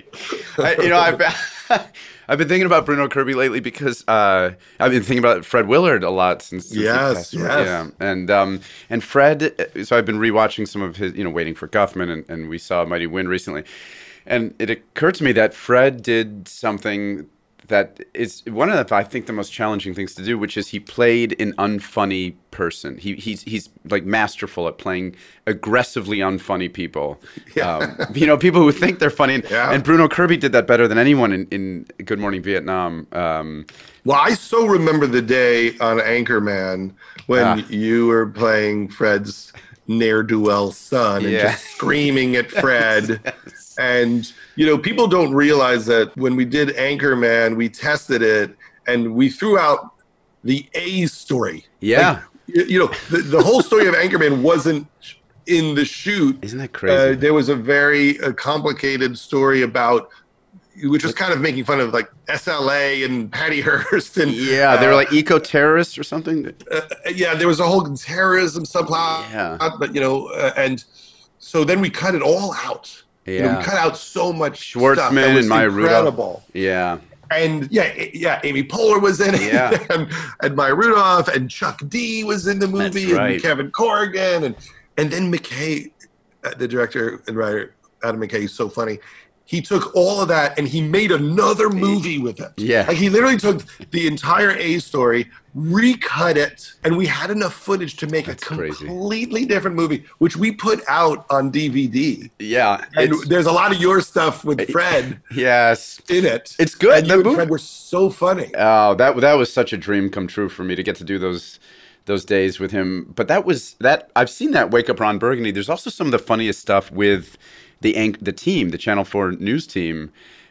I've been thinking about Bruno Kirby lately because I've been thinking about Fred Willard a lot since he passed away. Yes. Yeah. And Fred, so I've been rewatching some of his, Waiting for Guffman, and we saw Mighty Wind recently. And it occurred to me that Fred did something that is one of the, I think, the most challenging things to do, which is he played an unfunny person. He's like masterful at playing aggressively unfunny people. Yeah. People who think they're funny. Yeah. And Bruno Kirby did that better than anyone in Good Morning Vietnam. Well, I so remember the day on Anchorman when you were playing Fred's ne'er-do-well son and just screaming at Fred. Yes. And, people don't realize that when we did Anchorman, we tested it and we threw out the A story. Yeah. Like, the whole story of Anchorman wasn't in the shoot. Isn't that crazy? There was a very complicated story about, which was kind of making fun of like SLA and Patty Hearst. And they were like eco-terrorists or something. There was a whole terrorism subplot. Yeah. But, and so then we cut it all out. Yeah. We cut out so much Schwartzman stuff that was and Maya incredible. Rudolph. Yeah. And Amy Poehler was in it. Yeah. and Maya Rudolph and Chuck D was in the movie. That's right. And Kevin Corrigan. And then McKay, the director and writer, Adam McKay, is so funny. He took all of that and he made another movie with it. Yeah. Like he literally took the entire A story, recut it, and we had enough footage to make completely different movie, which we put out on DVD. Yeah. And there's a lot of your stuff with Fred Yes. in it. It's good. And you and Fred were so funny. Oh, that was such a dream come true for me to get to do those days with him. But I've seen that Wake Up Ron Burgundy. There's also some of the funniest stuff with the team, the Channel 4 news team.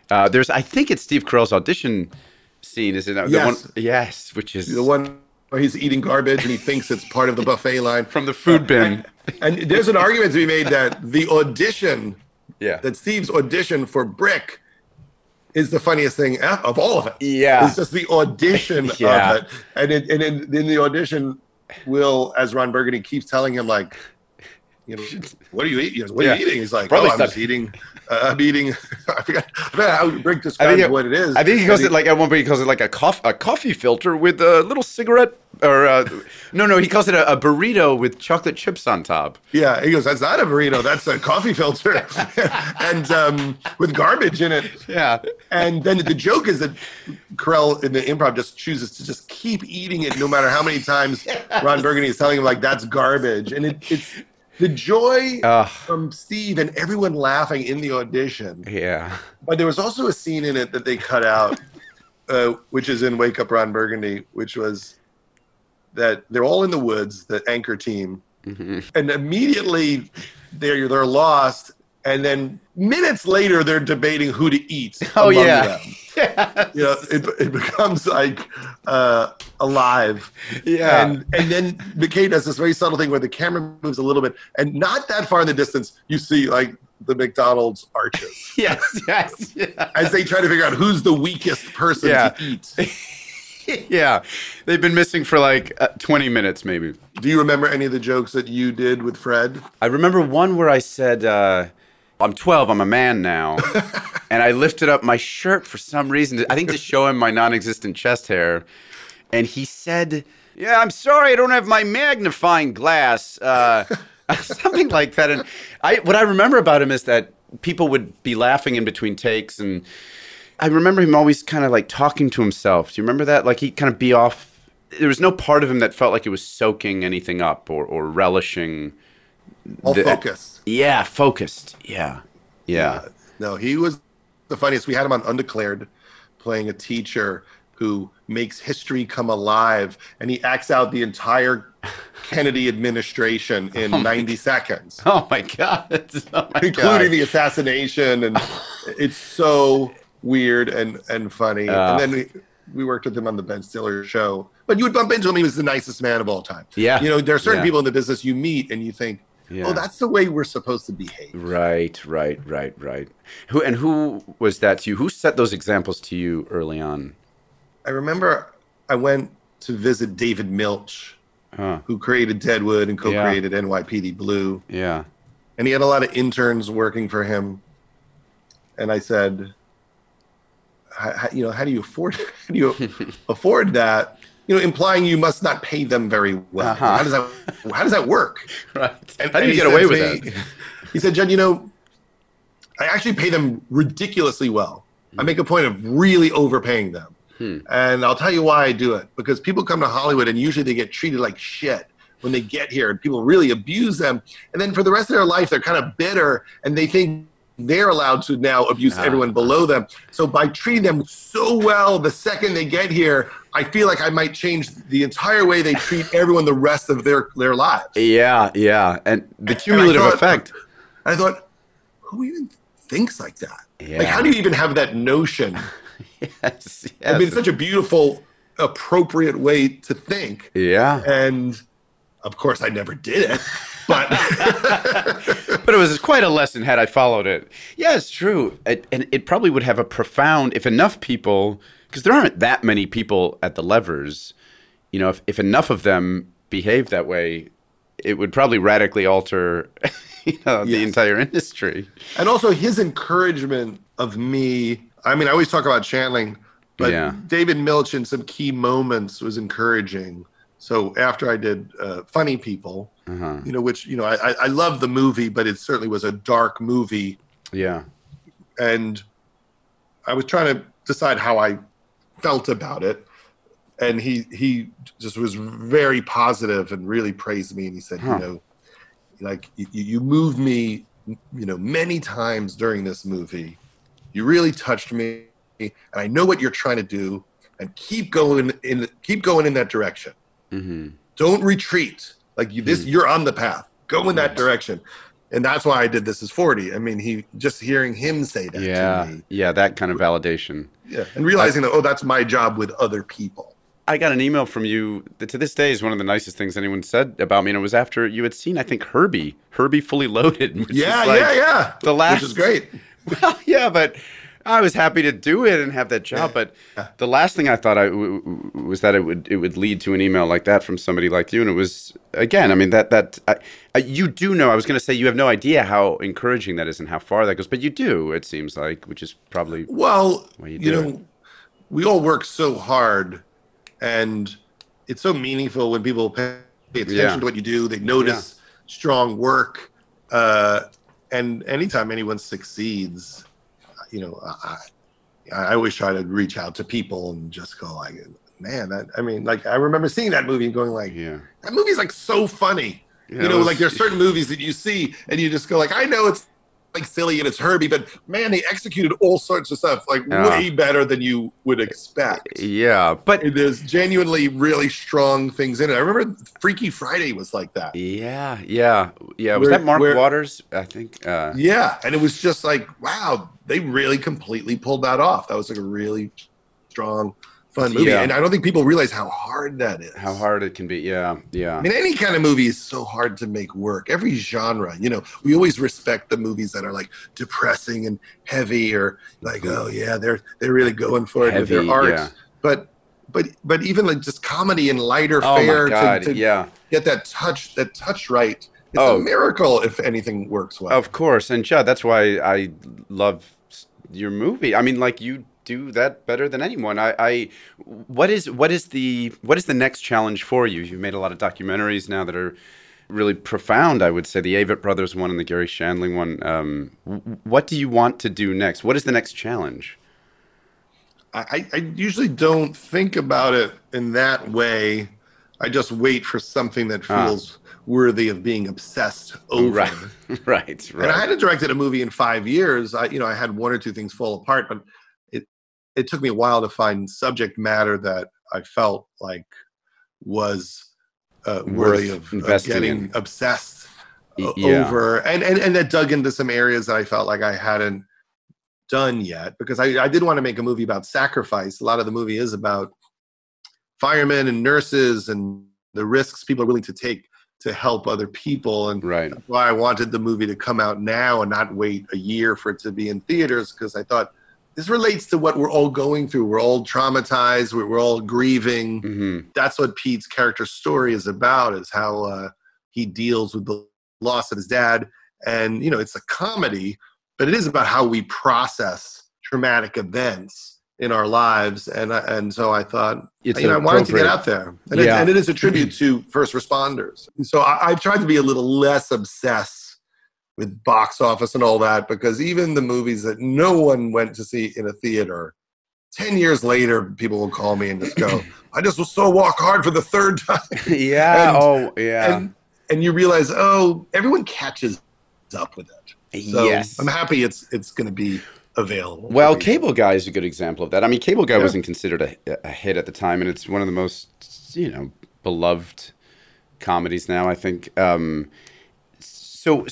I think it's Steve Carell's audition scene, is it? Yes. The one, yes, which is the one where he's eating garbage and he thinks it's part of the buffet line. From the food bin. And there's an argument to be made that the audition, Yeah. that Steve's audition for Brick is the funniest thing of all of it. Yeah. It's just the audition Yeah. of it. And in the audition, Will, as Ron Burgundy, keeps telling him, like, what are you eating? What are you eating? He's like, Probably I'm just eating. I'm eating. I forgot how Brick describes what it is. I think he calls it like at one point he calls it like a coffee filter with a little cigarette or no he calls it a burrito with chocolate chips on top. Yeah, he goes, that's not a burrito, that's a coffee filter, and with garbage in it. Yeah. And then the joke is that Carell in the improv just chooses to just keep eating it no matter how many times Ron Burgundy is telling him like that's garbage, and it's. The joy from Steve and everyone laughing in the audition. Yeah. But there was also a scene in it that they cut out, which is in Wake Up Ron Burgundy, which was that they're all in the woods, the anchor team, and immediately they're lost. And then minutes later, they're debating who to eat. Oh, among yeah. them. It becomes like alive. Yeah. And then McKay does this very subtle thing where the camera moves a little bit, and not that far in the distance, you see like the McDonald's arches. Yes. As they try to figure out who's the weakest person to eat. Yeah. They've been missing for like 20 minutes maybe. Do you remember any of the jokes that you did with Fred? I remember one where I said, I'm 12, I'm a man now. and I lifted up my shirt for some reason. I think to show him my non-existent chest hair. And he said, "Yeah, I'm sorry, I don't have my magnifying glass." Something like that. And what I remember about him is that people would be laughing in between takes, and I remember him always kind of like talking to himself. Do you remember that? Like he'd kind of be off. There was no part of him that felt like it was soaking anything up or relishing. Focused. Yeah, focused. Yeah. No, he was the funniest. We had him on Undeclared playing a teacher who makes history come alive, and he acts out the entire Kennedy administration in 90 seconds. Oh my God. Including the assassination, and it's so weird and funny. And then we worked with him on the Ben Stiller show. But you would bump into him, he was the nicest man of all time. Yeah. You know, there are certain people in the business you meet and you think, yeah. Oh, that's the way we're supposed to behave. Right. Who was that to you? Who set those examples to you early on? I remember I went to visit David Milch, who created Deadwood and co-created NYPD Blue. Yeah. And he had a lot of interns working for him. And I said, how do you afford that? You know, implying you must not pay them very well. How does that work? Right. And, how do you get away with that? He said, Judd, you know, I actually pay them ridiculously well. I make a point of really overpaying them. And I'll tell you why I do it. Because people come to Hollywood and usually they get treated like shit when they get here, and people really abuse them. And then for the rest of their life, they're kind of bitter and they think they're allowed to now abuse everyone below them. So by treating them so well the second they get here, I feel like I might change the entire way they treat everyone the rest of their lives. Yeah. And the cumulative effect. I thought, who even thinks like that? Yeah. Like, how do you even have that notion? Yes. I mean, it's such a beautiful, appropriate way to think. Yeah. And of course, I never did it. But but it was quite a lesson had I followed it. Yeah, it's true. And it probably would have a profound, if enough people, because there aren't that many people at the levers, you know, if enough of them behave that way, it would probably radically alter the entire industry. And also his encouragement of me. I mean, I always talk about channeling, but David Milch in some key moments was encouraging. So after I did Funny People, you know, which, you know, I love the movie, but it certainly was a dark movie. Yeah. And I was trying to decide how I felt about it. And he just was very positive and really praised me. And he said, you know, like you moved me, you know, many times during this movie. You really touched me. And I know what you're trying to do. And keep going in that direction. Mm-hmm. Don't retreat. Like you're on the path. Go in that direction. And that's why I did This Is 40. I mean, just hearing him say that to me. Yeah, that kind of validation. Yeah, and realizing that, that's my job with other people. I got an email from you that to this day is one of the nicest things anyone said about me. And it was after you had seen, I think, Herbie Fully Loaded. Which Yeah. The last, which is great. Well, yeah, but I was happy to do it and have that job. But the last thing I thought was that it would lead to an email like that from somebody like you. And it was, again, I mean, you do know, I was going to say you have no idea how encouraging that is and how far that goes. But you do, it seems like, which is probably why you do know, we all work so hard. And it's so meaningful when people pay attention to what you do. They notice strong work. And anytime anyone succeeds, you know, I always try to reach out to people and just go like, man, I remember seeing that movie and going like, that movie's like so funny. Yeah, you know, like there's certain movies that you see and you just go like, I know it's like silly and it's Herbie, but man, they executed all sorts of stuff like way better than you would expect. Yeah, but there's genuinely really strong things in it. I remember Freaky Friday was like that. Yeah. Was that Mark Waters? I think. Yeah, and it was just like, wow, they really completely pulled that off. That was like a really strong, fun movie, and I don't think people realize how hard that is. How hard it can be, yeah. I mean, any kind of movie is so hard to make work. Every genre, you know, we always respect the movies that are like depressing and heavy, or like, they're really going for it with their art. Yeah. But even like just comedy and lighter fare to get that touch right. It's a miracle if anything works well. Of course, and Judd, that's why I love your movie. I mean, like you do that better than anyone. What is the next challenge for you? You've made a lot of documentaries now that are really profound. I would say the Avett Brothers one and the Gary Shandling one. What do you want to do next? What is the next challenge? I usually don't think about it in that way. I just wait for something that feels worthy of being obsessed over. Right. And I hadn't directed a movie in 5 years. I had one or two things fall apart, but it took me a while to find subject matter that I felt like was worthy of getting obsessed over, and that dug into some areas that I felt like I hadn't done yet, because I did want to make a movie about sacrifice. A lot of the movie is about firemen and nurses and the risks people are willing to take to help other people. And that's why I wanted the movie to come out now and not wait a year for it to be in theaters, because I thought this relates to what we're all going through. We're all traumatized. We're all grieving. Mm-hmm. That's what Pete's character story is about, is how he deals with the loss of his dad. And, it's a comedy, but it is about how we process traumatic events in our lives. And so I thought, I wanted to get out there. And it is a tribute to first responders. And so I've tried to be a little less obsessed with box office and all that, because even the movies that no one went to see in a theater, 10 years later, people will call me and just go, I just saw Walk Hard for the third time. And you realize, everyone catches up with it. So yes. I'm happy it's going to be available. Well, Cable Guy is a good example of that. I mean, Cable Guy wasn't considered a hit at the time, and it's one of the most, beloved comedies now, I think. So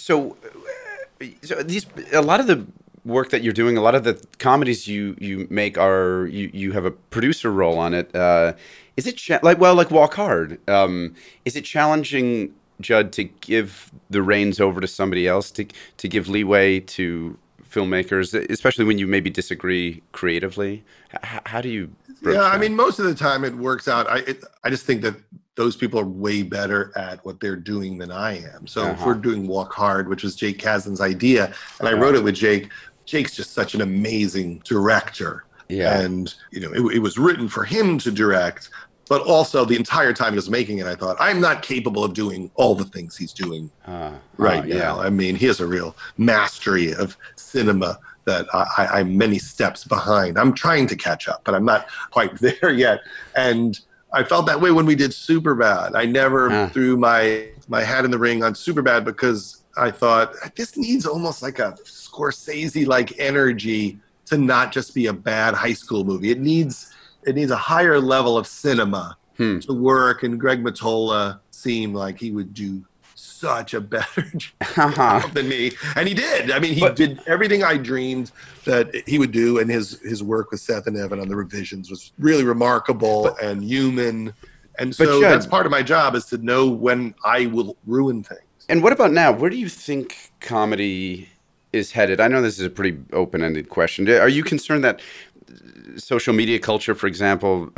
a lot of the work that you're doing, a lot of the comedies you make are you have a producer role on it. Is it like Walk Hard? Is it challenging, Judd, to give the reins over to somebody else, to give leeway to filmmakers, especially when you maybe disagree creatively? How do you? I mean, most of the time it works out. I just think that those people are way better at what they're doing than I am. So if we're doing Walk Hard, which was Jake Kasdan's idea, and I wrote it with Jake. Jake's just such an amazing director. Yeah. And, it was written for him to direct, but also the entire time he was making it, I thought, I'm not capable of doing all the things he's doing right now. I mean, he has a real mastery of cinema that I'm many steps behind. I'm trying to catch up, but I'm not quite there yet. And I felt that way when we did Superbad. I never threw my hat in the ring on Superbad, because I thought this needs almost like a Scorsese-like energy to not just be a bad high school movie. It needs a higher level of cinema to work. And Greg Mottola seemed like he would do such a better job than me, and he did. I mean, he did everything I dreamed that he would do, and his work with Seth and Evan on the revisions was really remarkable and human. And so that's part of my job, is to know when I will ruin things. And what about now? Where do you think comedy is headed? I know this is a pretty open-ended question. Are you concerned that social media culture, for example,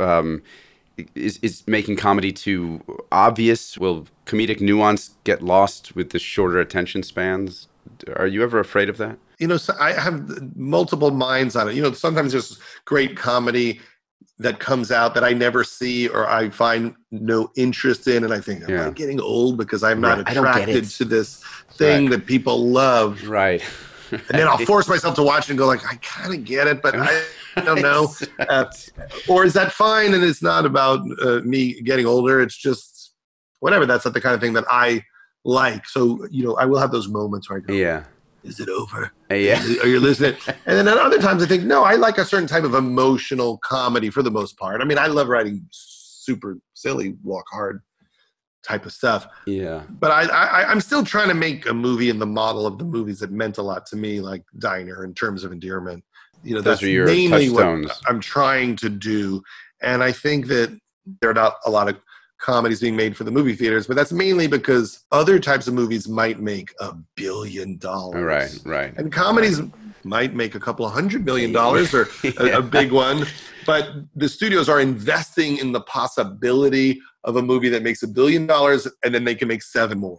is making comedy too obvious? Will comedic nuance get lost with the shorter attention spans? Are you ever afraid of that? So I have multiple minds on it. Sometimes there's great comedy that comes out that I never see, or I find no interest in, and I think, am I getting old because I'm not attracted to this thing that people love? Right. And then I'll force myself to watch it and go like, I kind of get it, but I don't know. Or is that fine? And it's not about me getting older. It's just whatever. That's not the kind of thing that I like. So, I will have those moments where I go, is it over? Are you listening? And then at other times I think, no, I like a certain type of emotional comedy for the most part. I mean, I love writing super silly Walk Hard type of stuff. Yeah. But I'm still trying to make a movie in the model of the movies that meant a lot to me, like Diner, in terms of endearment. That's mainly what I'm trying to do. And I think that there are not a lot of comedies being made for the movie theaters, but that's mainly because other types of movies might make $1 billion. Right. And comedies might make a couple of $100 million or a big one. But the studios are investing in the possibility of a movie that makes $1 billion, and then they can make 7 more.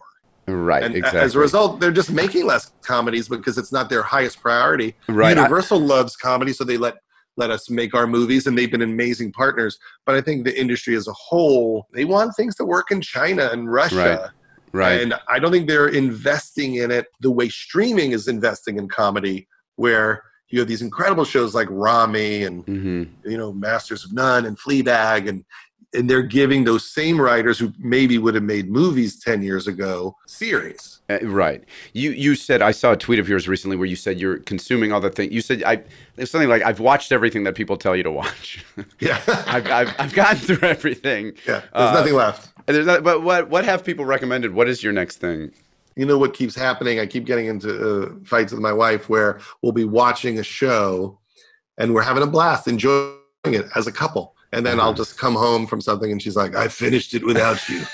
Right, And exactly. as a result, they're just making less comedies because it's not their highest priority. Right. Universal loves comedy, so they let us make our movies, and they've been amazing partners. But I think the industry as a whole, they want things to work in China and Russia. Right. And I don't think they're investing in it the way streaming is investing in comedy, where you have these incredible shows like Rami and Masters of None and Fleabag, and they're giving those same writers who maybe would have made movies 10 years ago series. Right. You said, I saw a tweet of yours recently where you said you're consuming all the things. You said, there's something like, I've watched everything that people tell you to watch. Yeah. I've gotten through everything. Yeah. There's nothing left. But what have people recommended? What is your next thing? You know what keeps happening? I keep getting into fights with my wife where we'll be watching a show and we're having a blast, enjoying it as a couple. And then I'll just come home from something and she's like, I finished it without you.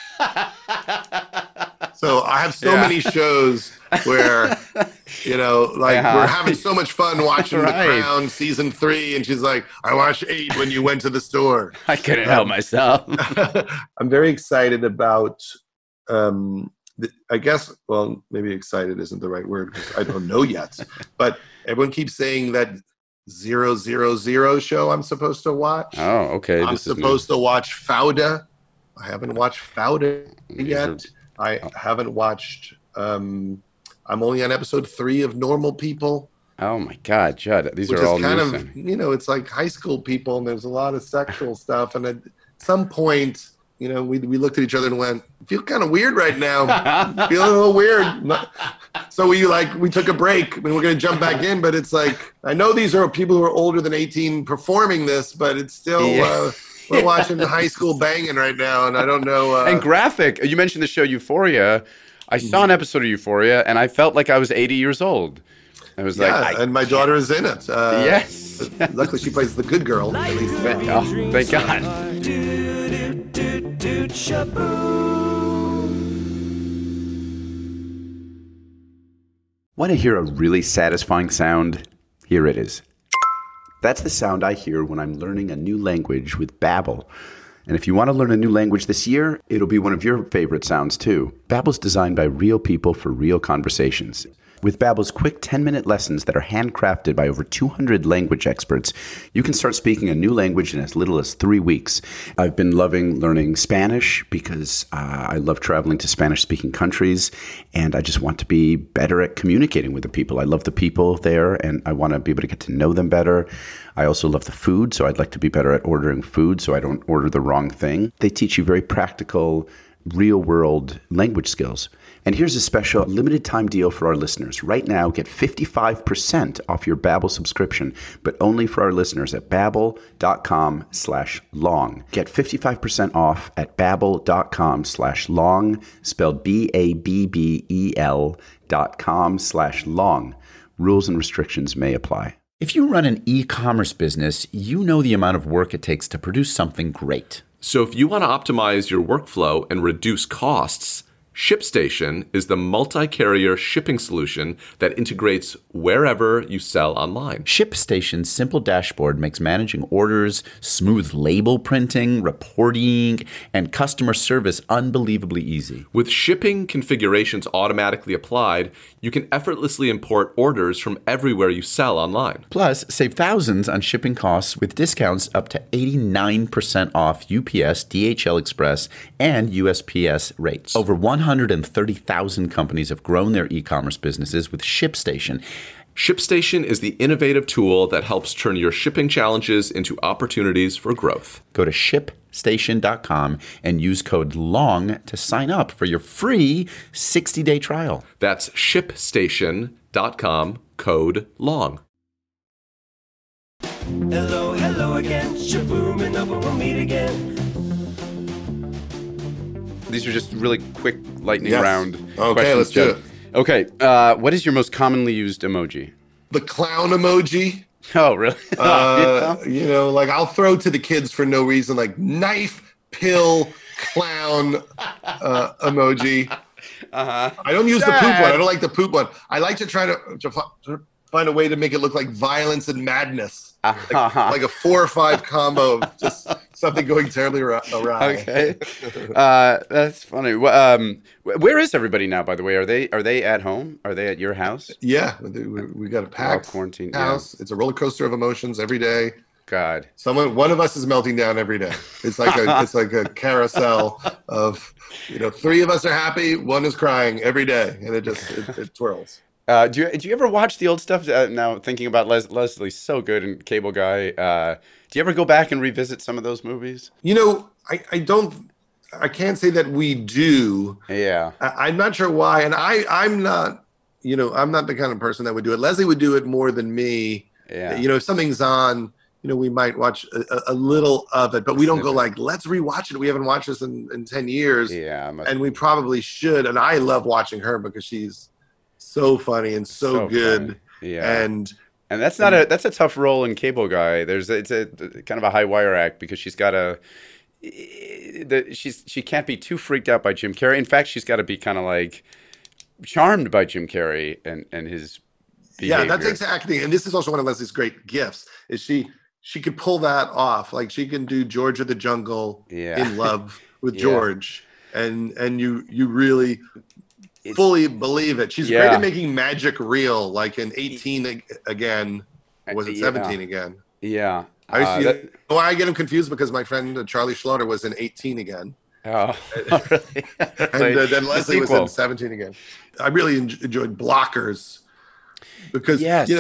So I have so many shows where, we're having so much fun watching The Crown season 3. And she's like, I watched 8 when you went to the store. I couldn't help myself. I'm very excited about, maybe excited isn't the right word because I don't know yet. But everyone keeps saying that 000 show I'm supposed to watch. Oh, okay. I'm supposed to watch Fauda. I haven't watched Fauda yet. I haven't watched. I'm only on episode 3 of Normal People. Oh my God, Judd! These which are all is kind new. of it's like high school people, and there's a lot of sexual stuff. And at some point, we looked at each other and went, I feel kind of weird right now. Feeling a little weird. So we took a break. I mean, we're going to jump back in, but it's like, I know these are people who are older than 18 performing this, but it's still, we're watching the high school banging right now. And I don't know. And graphic, you mentioned the show Euphoria. I saw an episode of Euphoria and I felt like I was 80 years old. I was and my daughter is in it. Yes. Luckily she plays the good girl. At least. Thank God. Want to hear a really satisfying sound? Here it is. That's the sound I hear when I'm learning a new language with Babbel. And if you want to learn a new language this year, it'll be one of your favorite sounds too. Babbel's designed by real people for real conversations. With Babbel's quick 10-minute lessons that are handcrafted by over 200 language experts, you can start speaking a new language in as little as 3 weeks. I've been loving learning Spanish because I love traveling to Spanish-speaking countries, and I just want to be better at communicating with the people. I love the people there, and I want to be able to get to know them better. I also love the food, so I'd like to be better at ordering food so I don't order the wrong thing. They teach you very practical, real-world language skills. And here's a special limited time deal for our listeners. Right now, get 55% off your Babbel subscription, but only for our listeners at babbel.com/long. Get 55% off at babbel.com/long, spelled BABBEL.com/long. Rules and restrictions may apply. If you run an e-commerce business, you know the amount of work it takes to produce something great. So if you want to optimize your workflow and reduce costs, ShipStation is the multi-carrier shipping solution that integrates wherever you sell online. ShipStation's simple dashboard makes managing orders, smooth label printing, reporting, and customer service unbelievably easy. With shipping configurations automatically applied, you can effortlessly import orders from everywhere you sell online. Plus, save thousands on shipping costs with discounts up to 89% off UPS, DHL Express, and USPS rates. Over 130,000 companies have grown their e-commerce businesses with ShipStation. ShipStation is the innovative tool that helps turn your shipping challenges into opportunities for growth. Go to ShipStation.com and use code LONG to sign up for your free 60-day trial. That's ShipStation.com, code LONG. Hello again. Shaboom, and we'll meet again. These are just really quick lightning round Okay, questions. let's do it. Okay, what is your most commonly used emoji? The clown emoji. Oh, really? Like I'll throw to the kids for no reason, like knife, pill, clown emoji. I don't use the poop one. I don't like the poop one. I like to try to find a way to make it look like violence and madness. Like a 4 or 5 combo of just something going terribly awry. Okay, that's funny. Where is everybody now? By the way, are they at home? Are they at your house? Yeah, we got a packed quarantine house. It's a roller coaster of emotions every day. God, one of us is melting down every day. It's like a carousel of, three of us are happy, one is crying every day, and it twirls. Do you ever watch the old stuff? Now thinking about Leslie's so good in Cable Guy. Do you ever go back and revisit some of those movies? I can't say that we do. Yeah. I'm not sure why, and I'm not the kind of person that would do it. Leslie would do it more than me. Yeah. If something's on, we might watch a little of it, but we don't go like, let's rewatch it. We haven't watched this in 10 years. Yeah. And we probably should. And I love watching her because she's so funny and so good. Funny. Yeah. And that's a tough role in Cable Guy. It's a kind of a high wire act because she's got she can't be too freaked out by Jim Carrey. In fact, she's got to be kind of like charmed by Jim Carrey and his behavior. Yeah, that takes acting. And this is also one of Leslie's great gifts is she could pull that off. Like she can do George of the Jungle in love with George. And you really fully believe it. She's great at making magic real, like in 18 again. Or was it 17 again? Yeah. I get him confused because my friend Charlie Schloter was in 18 again. Oh, really? And then Leslie was in 17 again. I really enjoyed Blockers because,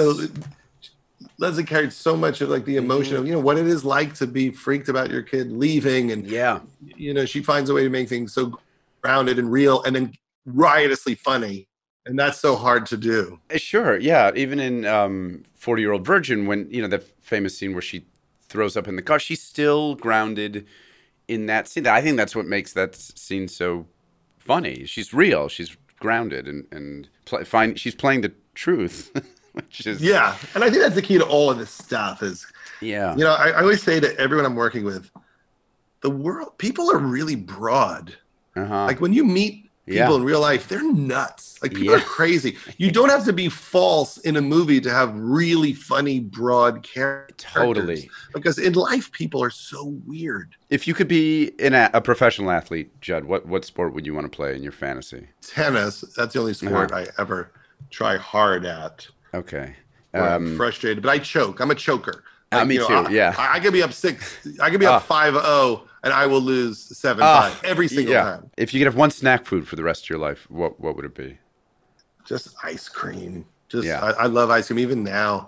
Leslie carried so much of like the emotion of, what it is like to be freaked about your kid leaving. And, she finds a way to make things so grounded and real and then riotously funny. And that's so hard to do. Sure. Yeah. Even in 40-Year-Old Virgin, when, the famous scene where she throws up in the car, she's still grounded in that scene. I think that's what makes that scene so funny. She's real. She's grounded and she's playing the truth. Which is, and I think that's the key to all of this stuff is, I always say to everyone I'm working with, people are really broad. Like when you meet people in real life, they're nuts. Like people are crazy. You don't have to be false in a movie to have really funny, broad characters. Totally. Because in life, people are so weird. If you could be a professional athlete, Judd, what sport would you want to play in your fantasy? Tennis. That's the only sport I ever try hard at. Okay. I'm frustrated, but I choke. I'm a choker. Like, me too. I could be up 6. I could be up 5-0, and I will lose 7-5 every single time. If you could have one snack food for the rest of your life, what would it be? Just ice cream. I love ice cream. Even now,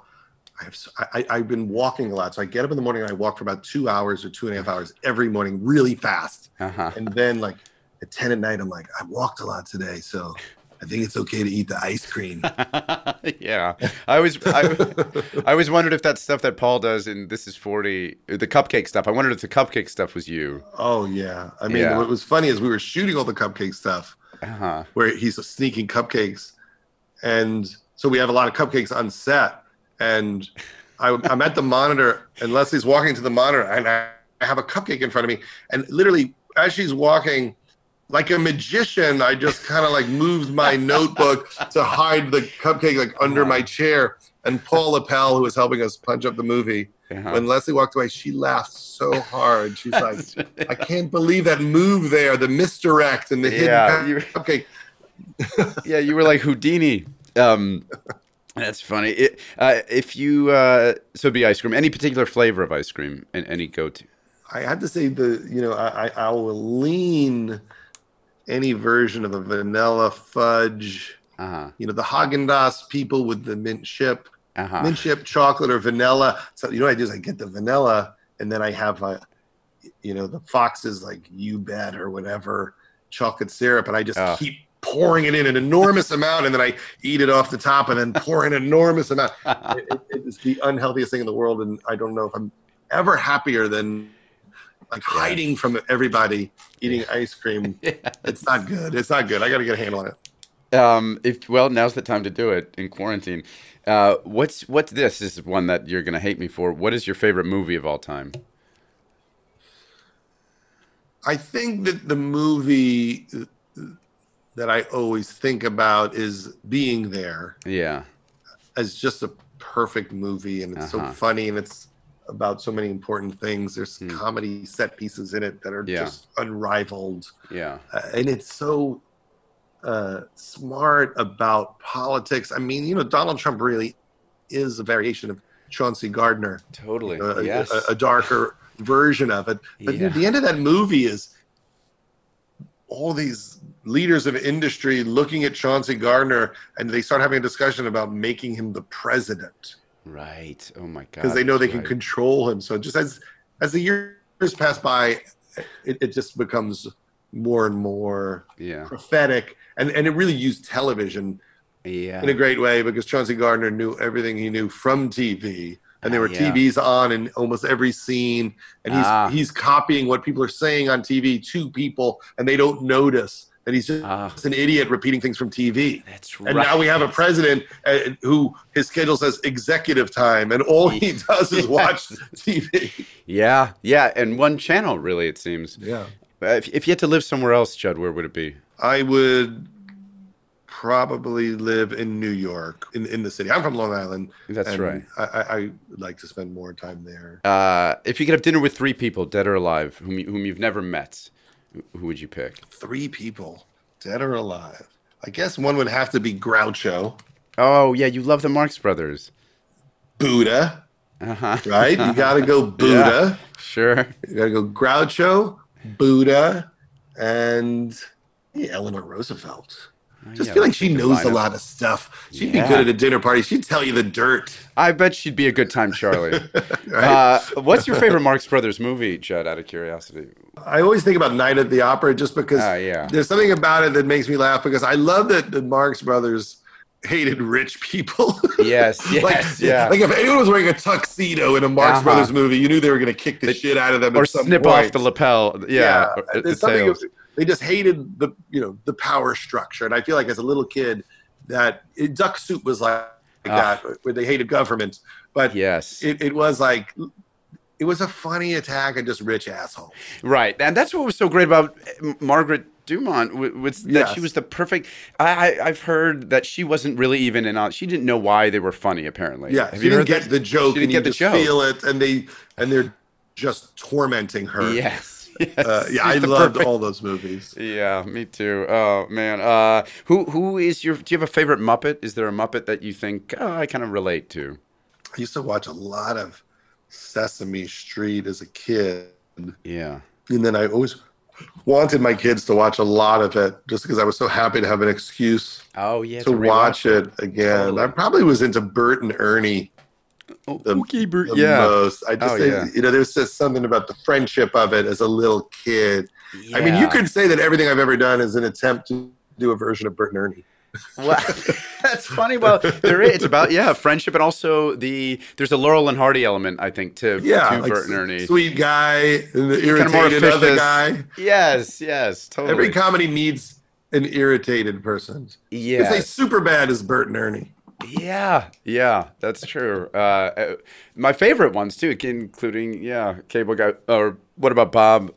I've been walking a lot, so I get up in the morning and I walk for about 2 hours or 2.5 hours every morning, really fast. And then, like at 10 at night, I'm like, I walked a lot today, so I think it's okay to eat the ice cream. Yeah. I always wondered if that stuff that Paul does in This Is 40, the cupcake stuff, I wondered if the cupcake stuff was you. Oh, yeah. I mean, what was funny is we were shooting all the cupcake stuff where he's sneaking cupcakes. And so we have a lot of cupcakes on set. And I'm at the monitor, and Leslie's walking to the monitor, and I have a cupcake in front of me. And literally, as she's walking, like a magician, I just kind of like moved my notebook to hide the cupcake like under my chair. And Paul Lapel, who was helping us punch up the movie, when Leslie walked away, she laughed so hard. She's like, I can't believe that move there, the misdirect and the hidden cupcake. Yeah, you were like Houdini. That's funny. If you so it'd be ice cream. Any particular flavor of ice cream? And any go-to? I have to say I will lean any version of the vanilla fudge. The Haagen-Dazs people with the mint chip chocolate or vanilla. So what I do is I get the vanilla, and then I have the Fox's like You Bet or whatever chocolate syrup, and I just keep pouring it in an enormous amount, and then I eat it off the top, and then pour in an enormous amount. It is the unhealthiest thing in the world, and I don't know if I'm ever happier than like hiding from everybody eating ice cream. It's not good. It's not good. I got to get a handle on it. Now's the time to do it in quarantine. What's this? This is one that you're gonna hate me for. What is your favorite movie of all time? I think that the movie that I always think about is Being There. Yeah, as just a perfect movie, and it's so funny, and it's about so many important things. There's comedy set pieces in it that are just unrivaled. Yeah. And it's so smart about politics. I mean, Donald Trump really is a variation of Chauncey Gardner. Totally. Yes. A darker version of it. But the end of that movie is all these leaders of industry looking at Chauncey Gardner, and they start having a discussion about making him the president. Right. Oh my God. Because they know they can control him. So just as the years pass by, it just becomes more and more prophetic. And it really used television in a great way, because Chauncey Gardner knew everything he knew from TV. And there were TVs on in almost every scene. And he's copying what people are saying on TV to people, and they don't notice that he's just an idiot repeating things from TV. That's right. And now we have a president who his schedule says executive time, and all he does is watch TV. Yeah. And one channel, really, it seems. Yeah. If you had to live somewhere else, Judd, where would it be? I would probably live in New York, in the city. I'm from Long Island. That's right. I would like to spend more time there. If you could have dinner with 3 people, dead or alive, whom you've never met, who would you pick? 3 people, dead or alive. I guess one would have to be Groucho. Oh, yeah, you love the Marx Brothers. Buddha. Right? You got to go Buddha. Yeah, sure. You got to go Groucho, Buddha, and Eleanor Roosevelt. Just feel like she knows a lot of stuff. She'd be good at a dinner party. She'd tell you the dirt. I bet she'd be a good time, Charlie. Right? What's your favorite Marx Brothers movie, Judd, out of curiosity? I always think about Night at the Opera just because there's something about it that makes me laugh, because I love that the Marx Brothers hated rich people. Yes. Like if anyone was wearing a tuxedo in a Marx Brothers movie, you knew they were going to kick the shit out of them or snip off the lapel. Yeah. There's something they just hated the power structure. And I feel like as a little kid that Duck Soup was like that, where they hated government. But it was like, it was a funny attack on just rich assholes. Right. And that's what was so great about Margaret Dumont, was that she was the perfect. I've heard that she wasn't really even she didn't know why they were funny, apparently. Yeah, she didn't get the joke. She didn't get the joke. Feel it, and they're just tormenting her. Yes. I loved all those movies. Yeah, me too. Oh man, who is your? Do you have a favorite Muppet? Is there a Muppet that you think I kind of relate to? I used to watch a lot of Sesame Street as a kid. Yeah, and then I always wanted my kids to watch a lot of it, just because I was so happy to have an excuse. To watch it again. Totally. I probably was into Bert and Ernie. The most. I just say, there's just something about the friendship of it as a little kid. Yeah. I mean, you could say that everything I've ever done is an attempt to do a version of Bert and Ernie. Well, that's funny. Well, it's about friendship, and also there's a Laurel and Hardy element, I think, to like Bert and Ernie. Sweet guy and the irritated other guy. Yes, totally. Every comedy needs an irritated person. Yeah, it's like Superbad is Bert and Ernie. Yeah, that's true. My favorite ones too, including Cable Guy. Or what about Bob?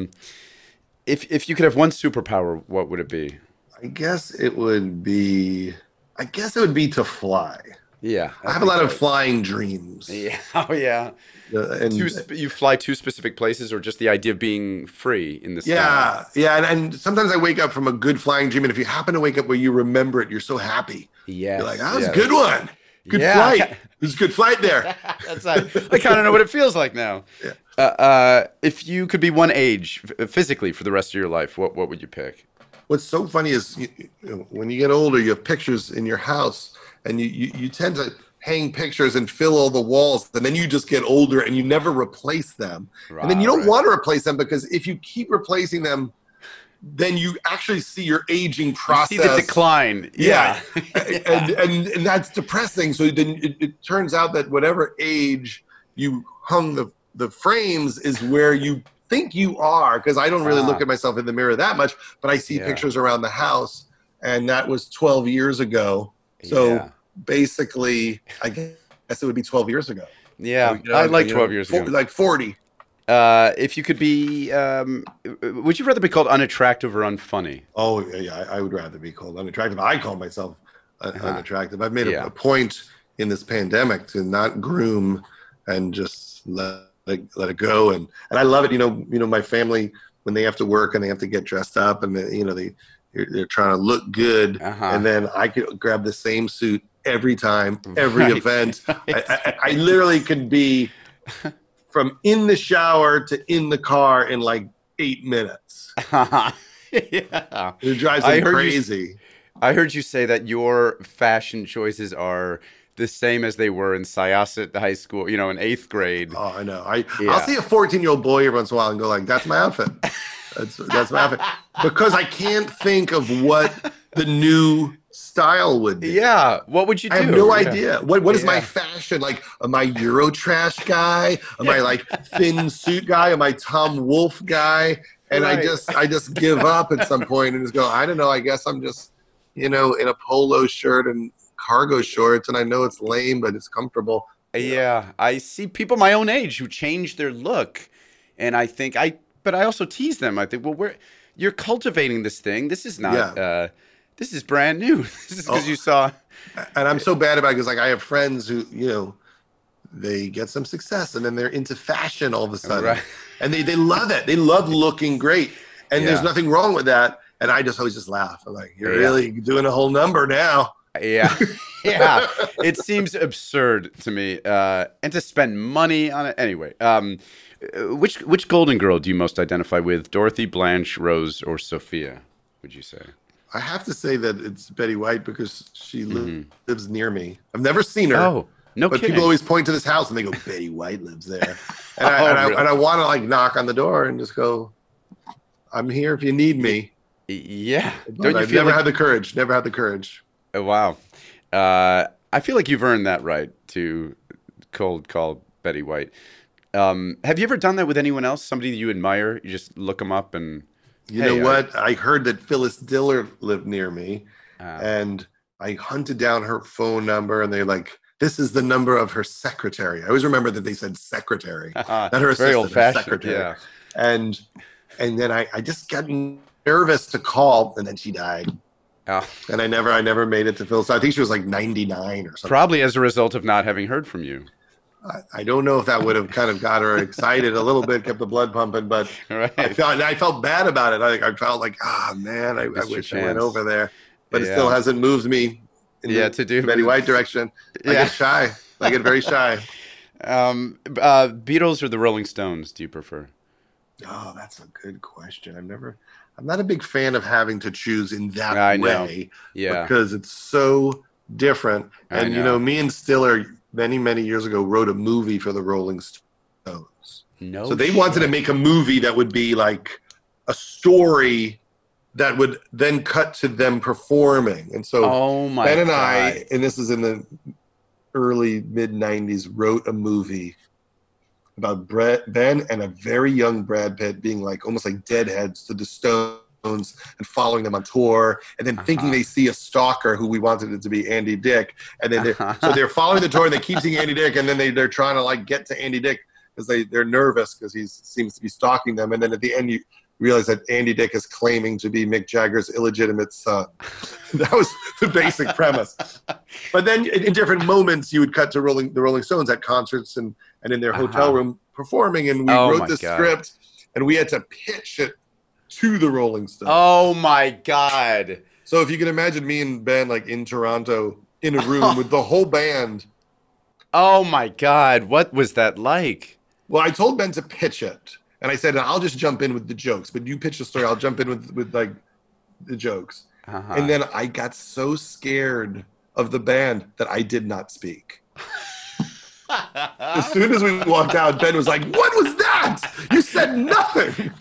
If you could have one superpower, what would it be? I guess it would be to fly. Yeah, I have a lot of flying dreams. Yeah. Oh yeah. You fly to specific places, or just the idea of being free in the sky? Yeah. And sometimes I wake up from a good flying dream, and if you happen to wake up where you remember it, you're so happy. Yeah. You're like, that was a good one. Good flight. There's a good flight there. That's I kind of know what it feels like now. Yeah. If you could be one age physically for the rest of your life, what would you pick? What's so funny is when you get older, you have pictures in your house, and you tend to hang pictures and fill all the walls, and then you just get older and you never replace them. And then you don't want to replace them, because if you keep replacing them, then you actually see your aging process. You see the decline. Yeah. and that's depressing. So then it turns out that whatever age you hung the frames is where you think you are, because I don't really look at myself in the mirror that much, but I see pictures around the house, and that was 12 years ago. So basically, I guess it would be 12 years ago. Yeah, I like 12 years ago. Like 40. If you could be, would you rather be called unattractive or unfunny? Oh, yeah, I would rather be called unattractive. I call myself unattractive. I've made a point in this pandemic to not groom and just let it go. And I love it. My family, when they have to work and they have to get dressed up and they're trying to look good. And then I could grab the same suit every time, every event. I literally could be from in the shower to in the car in like 8 minutes. Yeah. It drives me crazy. I heard you say that your fashion choices are the same as they were in Syosset High School, in 8th grade. Oh, I know. I'll see a 14-year-old boy every once in a while and go like, that's my outfit. That's my outfit. Because I can't think of what the new style would be. Yeah. What would you do? I have no idea. What is my fashion? Like, am I Eurotrash guy? Am I like thin suit guy? Am I Tom Wolfe guy? And I just give up at some point and just go, I don't know. I guess I'm just, in a polo shirt and cargo shorts, and I know it's lame, but it's comfortable. Yeah. I see people my own age who change their look, and I think but I also tease them. I think, well, you're cultivating this thing. This is not, this is brand new. This is because you saw. And I'm so bad about it because I have friends who, they get some success and then they're into fashion all of a sudden. Right. And they love it. They love looking great. And there's nothing wrong with that. And I always just laugh. I'm like, you're really doing a whole number now. Yeah. Yeah. It seems absurd to me. And to spend money on it. Anyway, which Golden Girl do you most identify with? Dorothy, Blanche, Rose, or Sophia, would you say? I have to say that it's Betty White because she lives near me. I've never seen her. Oh, no but kidding. People always point to this house and they go, Betty White lives there. And I want to like knock on the door and just go, I'm here if you need me. Yeah. But I've never had the courage. Never had the courage. Oh, wow. I feel like you've earned that right to cold call Betty White. Have you ever done that with anyone else? Somebody that you admire? You just look them up and... You know what? I heard that Phyllis Diller lived near me, and I hunted down her phone number, and they're like, this is the number of her secretary. I always remember that they said secretary, not her assistant, very old-fashioned, secretary. Yeah. And then I just got nervous to call, and then she died. Oh. And I never made it to Phyllis. I think she was like 99 or something. Probably as a result of not having heard from you. I don't know if that would have kind of got her excited a little bit, kept the blood pumping, but right. I felt bad about it. I felt like, man, I wish I went over there. But it still hasn't moved me in to do Betty White direction. I get shy. I get very shy. Beatles or the Rolling Stones, do you prefer? Oh, that's a good question. I'm not a big fan of having to choose in that way. Yeah. Because it's so different. And, me and Stiller many years ago wrote a movie for the Rolling Stones. So they wanted to make a movie that would be like a story that would then cut to them performing. And so Ben and I, and this is in the early mid-90s, wrote a movie about Ben and a very young Brad Pitt being like almost like deadheads to the Stones and following them on tour, and then thinking they see a stalker who we wanted it to be Andy Dick, and then they're following the tour and they keep seeing Andy Dick, and then they're trying to like get to Andy Dick because they're nervous because he seems to be stalking them, and then at the end you realize that Andy Dick is claiming to be Mick Jagger's illegitimate son. That was the basic premise. But then in different moments you would cut to the Rolling Stones at concerts and in their hotel room performing, and we wrote this script and we had to pitch it to the Rolling Stones. Oh my God. So if you can imagine me and Ben like in Toronto in a room with the whole band. Oh my God. What was that like? Well, I told Ben to pitch it. And I said, I'll just jump in with the jokes, but you pitch the story. I'll jump in with like the jokes. And then I got so scared of the band that I did not speak. As soon as we walked out, Ben was like, what was that? You said nothing.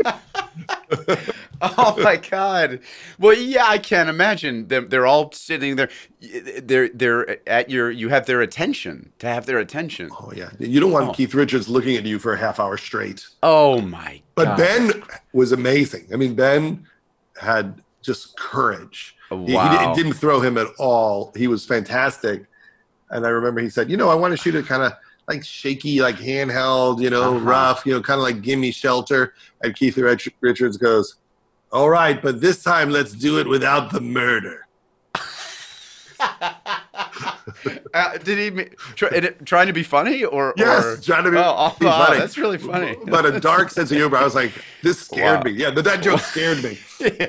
Oh my God. Well, yeah, I can't imagine them. They're all sitting there. They're at you have their attention, to have their attention. Oh yeah. You don't want Keith Richards looking at you for a half hour straight. Oh my God. But Ben was amazing. I mean, Ben had just courage. Wow. It didn't throw him at all. He was fantastic. And I remember he said, I want to shoot it kind of like shaky, like handheld, rough, kind of like Gimme Shelter. And Keith Richards goes, all right, but this time let's do it without the murder. Did he trying to be funny or? Yes, trying to be funny. That's really funny. But a dark sense of humor. I was like, this scared Wow. me. Yeah, that joke scared me.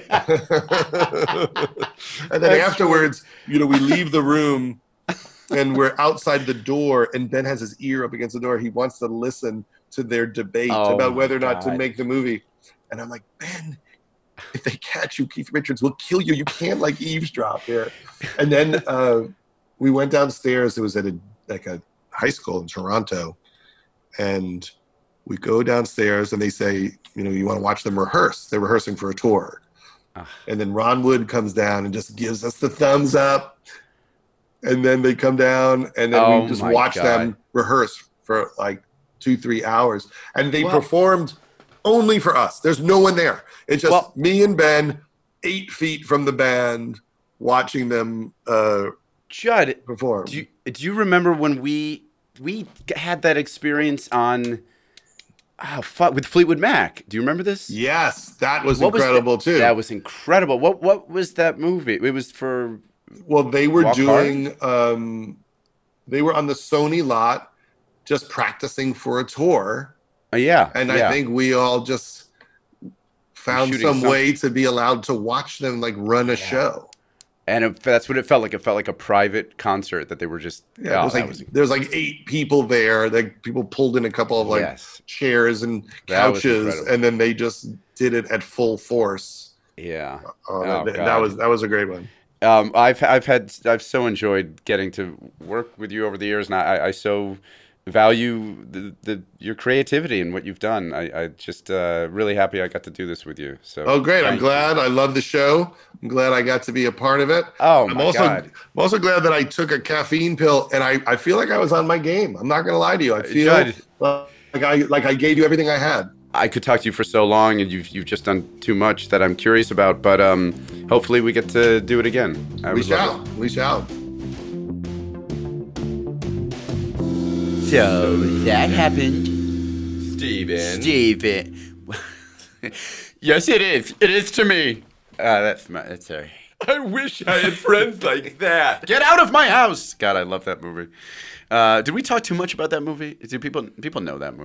And then afterwards, we leave the room and we're outside the door, and Ben has his ear up against the door. He wants to listen to their debate about whether or not to make the movie. And I'm like, Ben, if they catch you, Keith Richards will kill you. You can't eavesdrop here. And then we went downstairs. It was at a high school in Toronto. And we go downstairs and they say, you want to watch them rehearse. They're rehearsing for a tour. And then Ron Wood comes down and just gives us the thumbs up. And then they come down and then we just watch them rehearse for 2-3 hours. And they performed only for us. There's no one there. It's just me and Ben, 8 feet from the band, watching them Judd, perform. Do you remember when we had that experience on with Fleetwood Mac? Do you remember this? Yes, that was incredible too. That was incredible. What was that movie? It was for. Well, they were Walk doing. They were on the Sony lot, just practicing for a tour. Yeah, and I think we all just found some way to be allowed to watch them run a show. And that's what it felt like. It felt like a private concert that they were just. Yeah, there's 8 people there. People pulled in a couple of chairs and couches, and then they just did it at full force. Yeah, that was a great one. I've so enjoyed getting to work with you over the years, and I so value your creativity and what you've done. I just really happy I got to do this with you. So great! I'm glad. I love the show. I'm glad I got to be a part of it. God! I'm also glad that I took a caffeine pill, and I feel like I was on my game. I'm not going to lie to you. I feel like I gave you everything I had. I could talk to you for so long, and you've just done too much that I'm curious about. But hopefully, we get to do it again. We shall. So that happened, Steven. Yes, it is. It is to me. That's sorry. I wish I had friends like that. Get out of my house! God, I love that movie. Did we talk too much about that movie? Do people know that movie?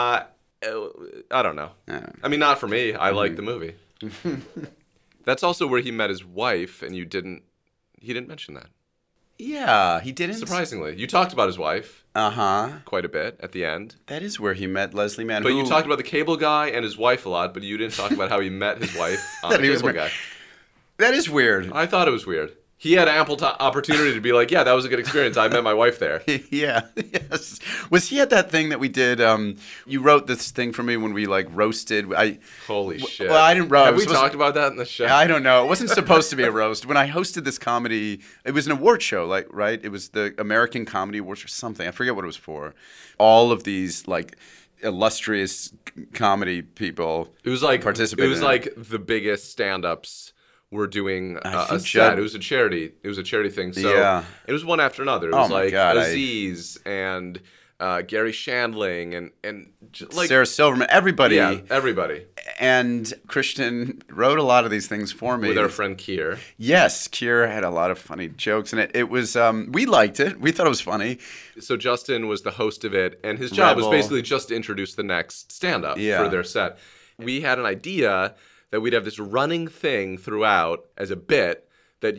I don't know. I mean, not for me. I like the movie. That's also where he met his wife, and he didn't mention that. Yeah, he didn't. Surprisingly. You talked about his wife. Quite a bit at the end. That is where he met Leslie Mann. But you talked about the cable guy and his wife a lot, but you didn't talk about how he met his wife on the cable guy. That is weird. I thought it was weird. He had ample opportunity to be like, yeah, that was a good experience. I met my wife there. Yeah. Yes. Was he at that thing that we did? You wrote this thing for me when we roasted. Holy shit. Well, I didn't roast. Have we talked about that in the show? I don't know. It wasn't supposed to be a roast. When I hosted this comedy, it was an award show, right? It was the American Comedy Awards or something. I forget what it was for. All of these illustrious comedy people. It was participated. It was the biggest stand-ups. We're doing a set. It was a charity. It was a charity thing. So it was one after another. It was Aziz and Gary Shandling and Sarah Silverman. Everybody. Yeah, everybody. And Christian wrote a lot of these things for me. With our friend Kier. Yes, Kier had a lot of funny jokes in it. It was we liked it. We thought it was funny. So Justin was the host of it, and his job was basically just to introduce the next stand-up for their set. We had an idea that we'd have this running thing throughout as a bit that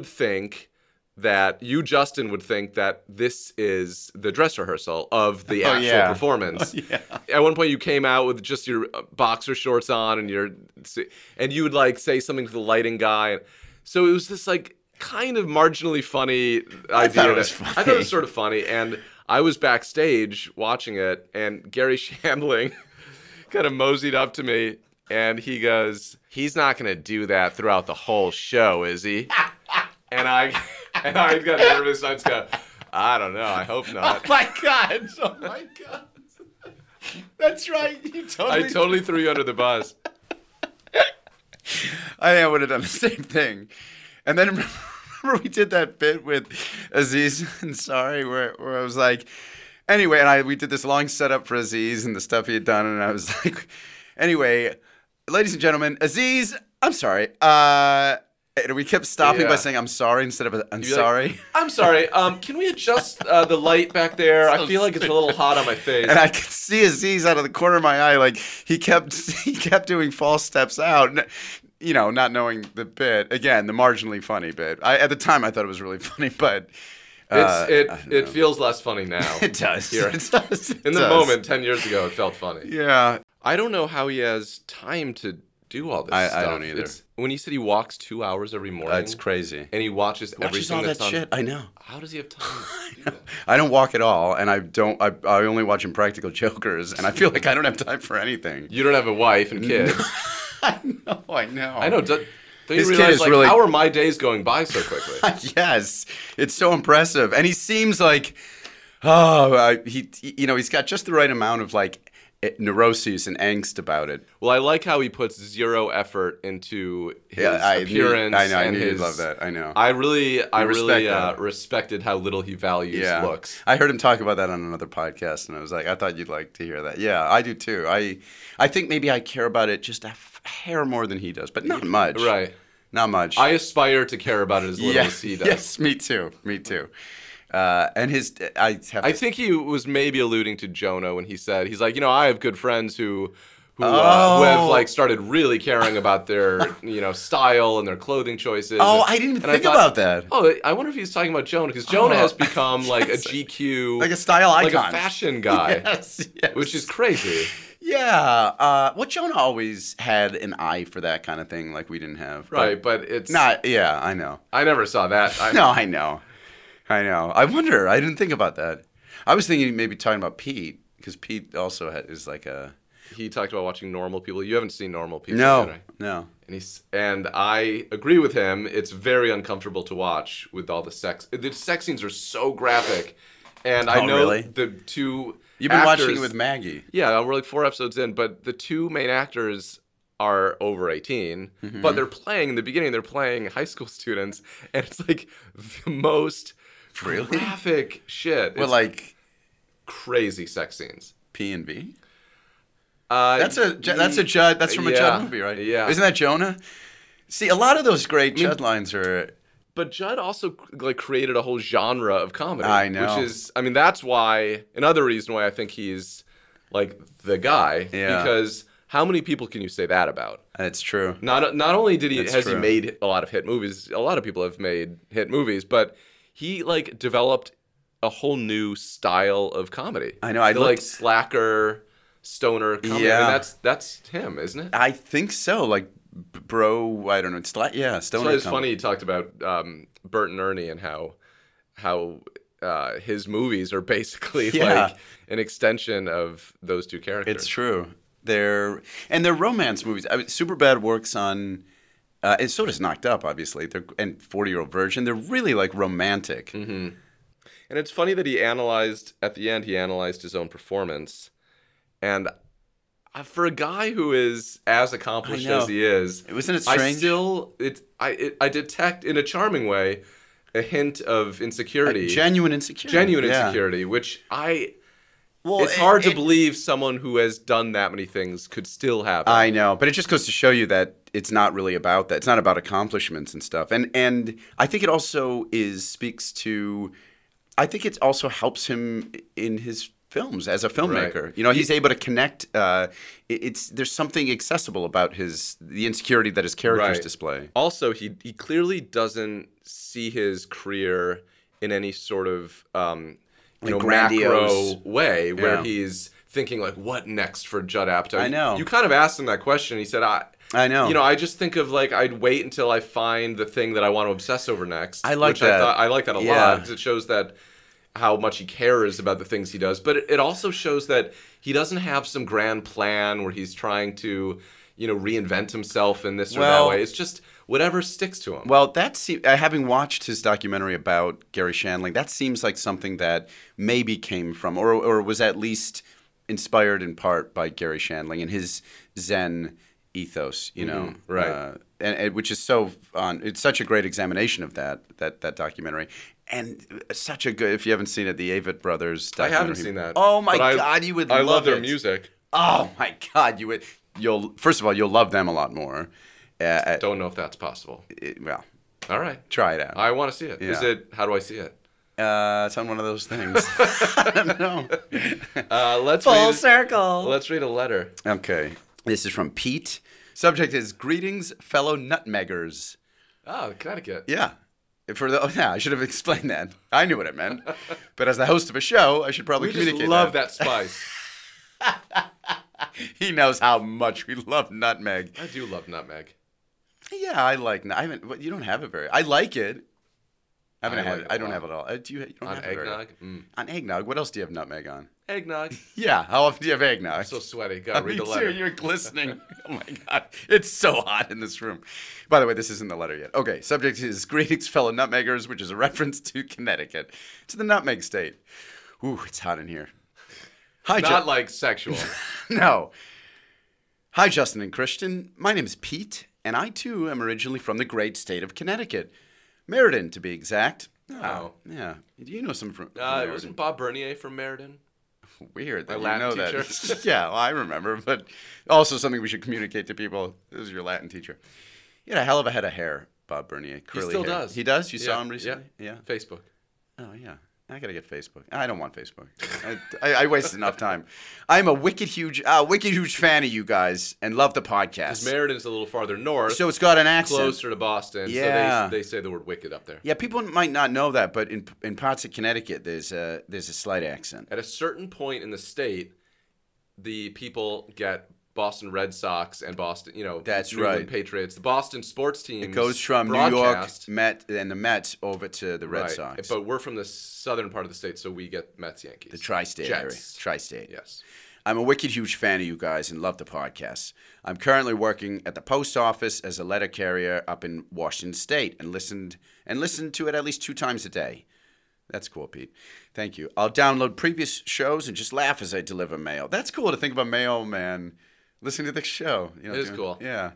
Justin, would think that this is the dress rehearsal of the actual performance. At one point you came out with just your boxer shorts on and you would say something to the lighting guy. So it was this kind of marginally funny idea. I thought it was sort of funny. And I was backstage watching it, and Gary Shandling kind of moseyed up to me. And he goes, he's not going to do that throughout the whole show, is he? And I got nervous. I just go, I don't know. I hope not. Oh, my God. That's right. I totally threw you under the bus. I think I would have done the same thing. And then remember we did that bit with Aziz Ansari where I was like, anyway, and we did this long setup for Aziz and the stuff he had done. And I was like, anyway, ladies and gentlemen, Aziz, I'm sorry. And we kept stopping Yeah. by saying, I'm sorry, instead of I'm You'd be like, sorry. I'm sorry. Can we adjust the light back there? I feel like it's a little hot on my face. And I could see his Z's out of the corner of my eye. Like, he kept doing false steps out. You know, not knowing the bit. Again, the marginally funny bit. At the time, I thought it was really funny, but... It feels less funny now. It does. Here. It does. In the moment, 10 years ago, it felt funny. Yeah. I don't know how he has time to do all this stuff. I don't either. When you said he walks 2 hours every morning. That's crazy. And he watches everything all that's that on. shit. I know. How does he have time to do that? I don't walk at all, and I only watch Impractical Jokers, and I feel like I don't have time for anything. You don't have a wife and kids. I know. I know. Don't you His kid realize, is like, really- how are my days going by so quickly? Yes, it's so impressive, and he seems like, he's got just the right amount of like neuroses and angst about it. Well, I like how he puts zero effort into his appearance. I knew you'd love that. I know. I really that. respected how little he values looks. I heard him talk about that on another podcast, and I was like, I thought you'd like to hear that. Yeah, I do too. I think maybe I care about it just a hair more than he does, but not much. Right. Not much. I aspire to care about it as little as he does. Yes, me too. And I think he was maybe alluding to Jonah when he said, he's like, I have good friends who have like started really caring about their style and their clothing choices. Oh, I didn't even think about that. Oh, I wonder if he's talking about Jonah, because Jonah has become like a GQ, like a style icon, like a fashion guy, yes. Which is crazy. Yeah. Jonah always had an eye for that kind of thing, like we didn't have. Right, but it's not. Yeah, I know. I never saw that. No, I know. I wonder. I didn't think about that. I was thinking maybe talking about Pete, because Pete also is like a. He talked about watching Normal People. You haven't seen Normal People, no, right? No. And I agree with him. It's very uncomfortable to watch with all the sex. The sex scenes are so graphic, and I know really? The two. You've been actors, watching it with Maggie. Yeah, we're like 4 episodes in, but the two main actors are over 18, but they're playing in the beginning. They're playing high school students, and it's like the most graphic shit. Well, it's like crazy sex scenes. P&B. That's from a Judd movie, right? Yeah. Isn't that Jonah? See, a lot of those great Judd lines are. But Judd also like created a whole genre of comedy. I know. Which is, that's why, another reason why I think he's like the guy. Yeah. Because how many people can you say that about? That's true. Not only he true. made a lot of hit movies, a lot of people have made hit movies, but he like developed a whole new style of comedy. I know. Like slacker, stoner comedy. Yeah. That's him, isn't it? I think so. Like, bro, I don't know. Stoner. So it's funny he talked about Bert and Ernie and how his movies are basically like an extension of those two characters. It's true. They're romance movies. Superbad works on, and so does Knocked Up, obviously. And 40-Year-Old Virgin. They're really like romantic. Mm-hmm. And it's funny that at the end, he analyzed his own performance. And for a guy who is as accomplished as he is, wasn't it strange? I detect in a charming way a hint of insecurity, genuine insecurity, insecurity, which it's hard to believe someone who has done that many things could still have it. I know, but it just goes to show you that it's not really about that. It's not about accomplishments and stuff. And I think it also speaks to. I think it also helps him in his films as a filmmaker. Right. He's able to connect. There's something accessible about the insecurity that his characters display. Also, he clearly doesn't see his career in any sort of grandiose macro way where he's thinking like, what next for Judd Apatow? I know. You kind of asked him that question. He said, I know. I just think of like I'd wait until I find the thing that I want to obsess over next. I like that. I like that a lot because it shows that how much he cares about the things he does. But it also shows that he doesn't have some grand plan where he's trying to, reinvent himself in this or that way. It's just whatever sticks to him. Well, having watched his documentary about Gary Shandling, that seems like something that maybe came from or was at least inspired in part by Gary Shandling and his Zen ethos, right? And which is it's such a great examination of that documentary, and such a good. If you haven't seen it, the Avett Brothers documentary. I haven't seen that. Oh my God, you would. I love their it. music. Oh my God, you would. First of all, you'll love them a lot more, Don't know if that's possible. Well, All right. try it out. I want to see it. Yeah. Is it? How do I see it? It's on one of those things. I don't know. Let's read a letter. Okay. This is from Pete. Subject is greetings, fellow nutmeggers. Oh, Connecticut. Yeah. I should have explained that. I knew what it meant. But as the host of a show, I should probably We just communicate love that spice. He knows how much we love nutmeg. I do love nutmeg. Yeah, I like. I haven't. But you don't have it very. I like it. I haven't I had like it. it a I don't lot. have it all. Do you? You don't On have it very- eggnog? On eggnog. What else do you have nutmeg on? Eggnog. Yeah. How often do you have eggnog? I'm so sweaty. Gotta read the Me letter. too. You're glistening. Oh my god, it's so hot in this room. By the way, this isn't the letter yet. Okay, subject is greetings, fellow nutmeggers, which is a reference to Connecticut, to the nutmeg state. Ooh, it's hot in here. Hi, Not like sexual. No. Hi, Justin and Christian. My name is Pete, and I too am originally from the great state of Connecticut, Meriden to be exact. Oh. Yeah. Do you know some from It wasn't Bob Bernier from Meriden? Weird that My you know Latin that. teacher. Yeah, well, I remember, but also something we should communicate to people. This is your Latin teacher. He had a hell of a head of hair, Bob Bernier. Curly still hair. does. He does? You saw Yeah, him recently? Yeah. Facebook. Oh, yeah. I gotta get Facebook. I don't want Facebook. I wasted enough time. I'm a wicked huge fan of you guys and love the podcast. Because Meriden's a little farther north, So it's got an accent. closer to Boston. Yeah. So they say the word wicked up there. Yeah, people might not know that, but in parts of Connecticut, there's a slight accent. At a certain point in the state, the people get Boston Red Sox and Boston, That's New England right. Patriots. The Boston sports teams It goes from New York broadcast. Met and the Mets over to the Red Right. Sox. But we're from the southern part of the state, so we get Mets, Yankees. The tri-state area. Jets. Tri-state. Yes. I'm a wicked huge fan of you guys and love the podcast. I'm currently working at the post office as a letter carrier up in Washington State and listened to it at least 2 times a day. That's cool, Pete. Thank you. I'll download previous shows and just laugh as I deliver mail. That's cool to think about mail, man. Listening to the show. It is cool. Yeah.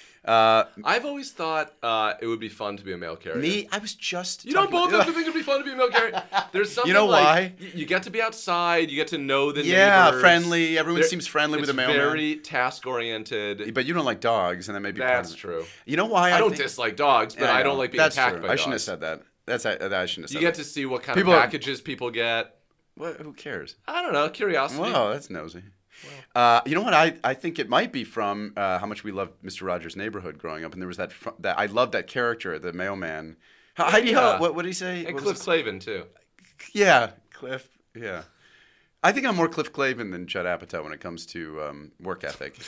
I've always thought it would be fun to be a mail carrier. Me, I was just. You don't talking both about- think it'd be fun to be a mail carrier? There's something know like, why? You get to be outside. You get to know the Yeah, neighbors. friendly. Everyone seems friendly with a mailman. It's very task-oriented. But you don't like dogs, and that may be part That's of it. true. You know why? I don't think- dislike dogs, but Yeah, I know. don't like being That's attacked true. by I dogs. shouldn't have said that. I shouldn't have said You that. get to see what kind People- of packages people get. Who cares? I don't know. Curiosity. Whoa, that's nosy. You know what? I think it might be from how much we loved Mr. Rogers' Neighborhood growing up, and there was that I loved that character, the mailman. Heidi Yeah. Ho, what did he say? And What Cliff was Clavin, too. it? Yeah, Cliff. Yeah, I think I'm more Cliff Clavin than Judd Apatow when it comes to work ethic.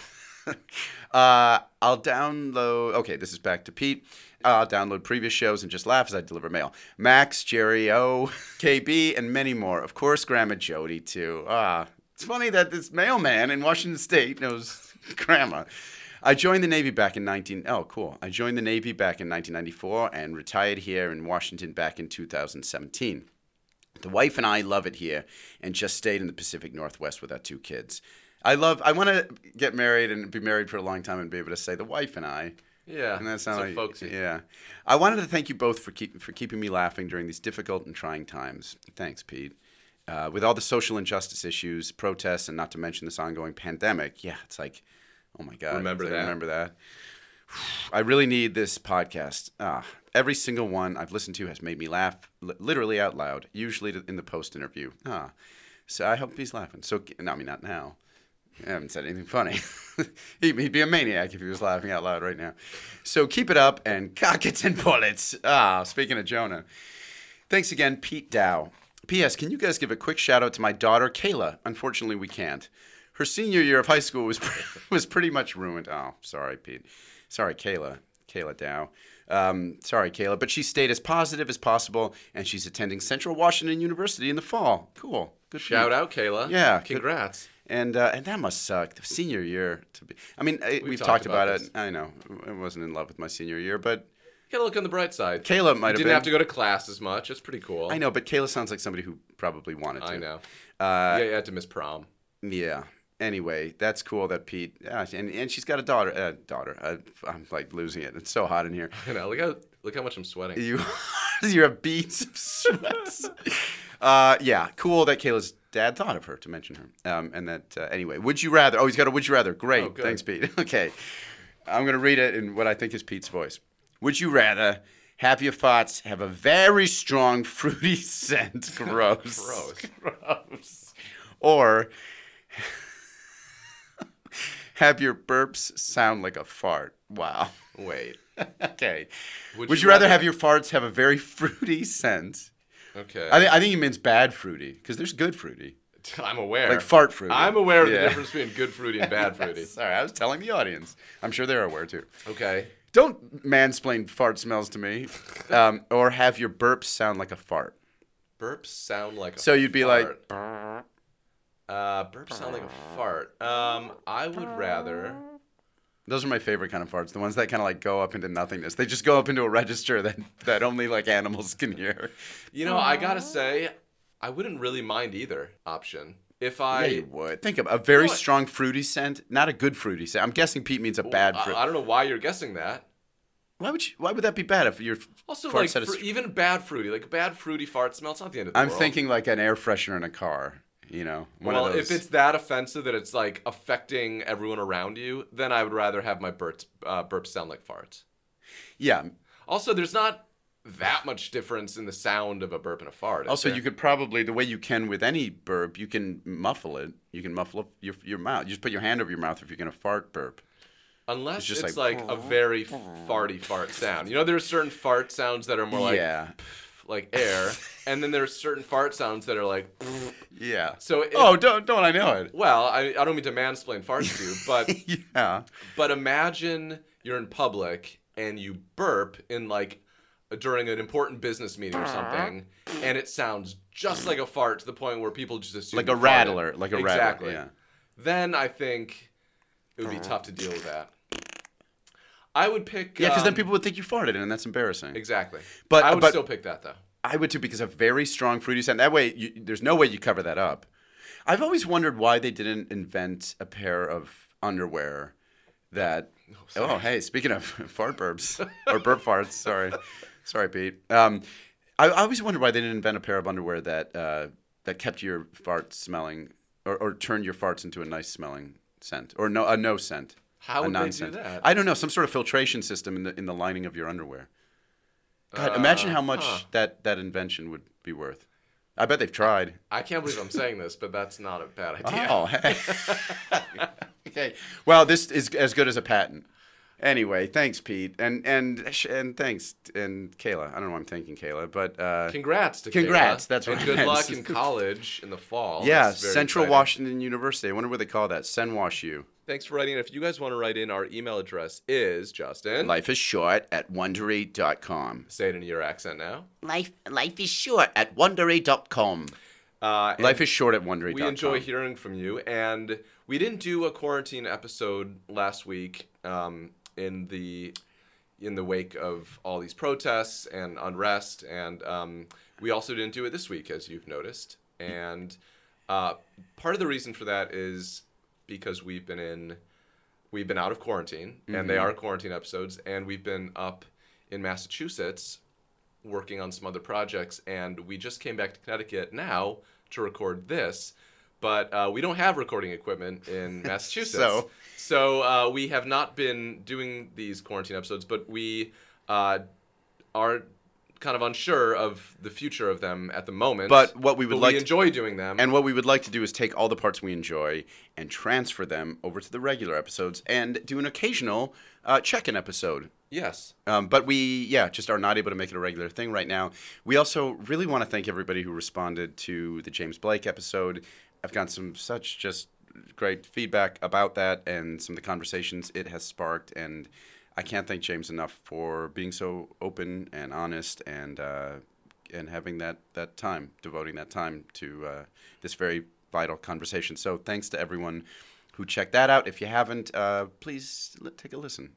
I'll download. Okay, this is back to Pete. I'll download previous shows and just laugh as I deliver mail. Max, Jerry O, KB, and many more. Of course, Grandma Jody too. It's funny that this mailman in Washington State knows Grandma. I joined the Navy back in I joined the Navy back in 1994 and retired here in Washington back in 2017. The wife and I love it here and just stayed in the Pacific Northwest with our 2 kids. I want to get married and be married for a long time and be able to say the wife and I. Yeah. And that sounds so like folksy. Yeah. I wanted to thank you both for keeping me laughing during these difficult and trying times. Thanks, Pete. With all the social injustice issues, protests, and not to mention this ongoing pandemic, it's like, oh my God. Remember It's like, that. Remember that. I really need this podcast. Every single one I've listened to has made me laugh literally out loud, usually in the post interview. So I hope he's laughing. So, no, I mean, not now. I haven't said anything funny. He'd be a maniac if he was laughing out loud right now. So keep it up and cock it and bullets. Speaking of Jonah. Thanks again, Pete Dow. P.S. Can you guys give a quick shout out to my daughter, Kayla? Unfortunately, we can't. Her senior year of high school was pretty much ruined. Oh, sorry, Pete. Sorry, Kayla. Kayla Dow. Sorry, Kayla. But she stayed as positive as possible, and she's attending Central Washington University in the fall. Cool. Good for you. Shout out, Kayla. Yeah. Congrats. And that must suck. The senior year to be. I mean, we've talked talked about about it. I know. I wasn't in love with my senior year, but Gotta look on the bright side. Kayla might have Didn't been. have to go to class as much. It's pretty cool. I know, but Kayla sounds like somebody who probably wanted to. I know. You had to miss prom. Yeah. Anyway, that's cool that Pete. And she's got a daughter. I'm like losing it. It's so hot in here. I know. Look how much I'm sweating. You're a beads of sweats. Yeah, cool that Kayla's dad thought of her to mention her. And that anyway, would you rather? Oh, he's got a would you rather. Great, Oh, good. thanks, Pete. Okay. I'm going to read it in what I think is Pete's voice. Would you rather have your farts have a very strong fruity scent? Gross. Gross. Or have your burps sound like a fart? Wow. Wait. Okay. Would you rather have your farts have a very fruity scent? Okay. I think he means bad fruity, because there's good fruity. I'm aware. Like fart fruity. I'm aware of the Yeah. difference between good fruity and bad fruity. Sorry, I was telling the audience. I'm sure they're aware too. Okay. Don't mansplain fart smells to me. Or have your burps sound like a fart. Burps sound like a fart. So you'd be like... burps sound like a fart. I would rather... Those are my favorite kind of farts. The ones that kind of like go up into nothingness. They just go up into a register that only like animals can hear. You know, I gotta say, I wouldn't really mind either option. If Yeah, you would. Think of a very strong fruity scent, not a good fruity scent. I'm guessing Pete means a bad fruit. I don't know why you're guessing that. Why would that be bad if your Also, fart like, set is... even bad fruity, like a bad fruity fart smell, it's not the end of the I'm world. thinking like an air freshener in a car, you know? One Well, of those. if it's that offensive that it's like affecting everyone around you, then I would rather have my burps sound like farts. Yeah. Also, there's not that much difference in the sound of a burp and a fart. is Also, there? you could probably, the way you can with any burp, you can muffle it. You can muffle up your mouth. You just put your hand over your mouth if you're going to fart burp. Unless It's just it's like- like a very farty fart sound. You know, there are certain fart sounds that are more like Yeah. like air, and then there are certain fart sounds that are like. Yeah. So if, don't I know it? well, I don't mean to mansplain farts to you, but Yeah. but imagine you're in public and you burp in like during an important business meeting or something, and it sounds just like a fart to the point where people just assume Like you a rattler. farted. Like a exactly. rattler. Then I think it would be tough to deal with that. I would pick. Yeah, because then people would think you farted, and that's embarrassing. Exactly. But- I would but- still pick that though. I would too, because a very strong fruity scent. That way, there's no way you cover that up. I've always wondered why they didn't invent a pair of underwear that. Oh, hey, speaking of fart burps or burp farts, sorry, Pete. I always wondered why they didn't invent a pair of underwear that kept your farts smelling or turned your farts into a nice smelling scent or a no scent. How a would they do non-scent. that? I don't know, some sort of filtration system in the lining of your underwear. God, imagine how much that invention would be worth. I bet they've tried. I can't believe I'm saying this, but that's not a bad idea. Oh, hey. Okay. Well, this is as good as a patent. Anyway, thanks, Pete, and thanks, and Kayla. I don't know why I'm thanking Kayla, but Congrats to Congrats, Kayla. that's what and I good meant. luck in college in the fall. yeah, That's very Central exciting. Washington University. I wonder what they call that. CenWashU. Thanks for writing in. If you guys want to write in, our email address is Justin. Life is short at Wondery.com. Say it in your accent now. Life is short at Wondery.com. And Life is short at Wondery.com. we enjoy hearing from you, and we didn't do a quarantine episode last week in the wake of all these protests and unrest, and we also didn't do it this week, as you've noticed. And part of the reason for that is because we've been out of quarantine, and they are quarantine episodes, and we've been up in Massachusetts working on some other projects, and we just came back to Connecticut now to record this, but we don't have recording equipment in Massachusetts. So we have not been doing these quarantine episodes, but we are kind of unsure of the future of them at the moment. But what we would but like we enjoy doing them. And what we would like to do is take all the parts we enjoy and transfer them over to the regular episodes and do an occasional check-in episode. Yes. But we, just are not able to make it a regular thing right now. We also really want to thank everybody who responded to the James Blake episode. I've gotten some such just great feedback about that and some of the conversations it has sparked. And I can't thank James enough for being so open and honest and having that time, devoting that time to this very vital conversation. So thanks to everyone who checked that out. If you haven't, please take a listen.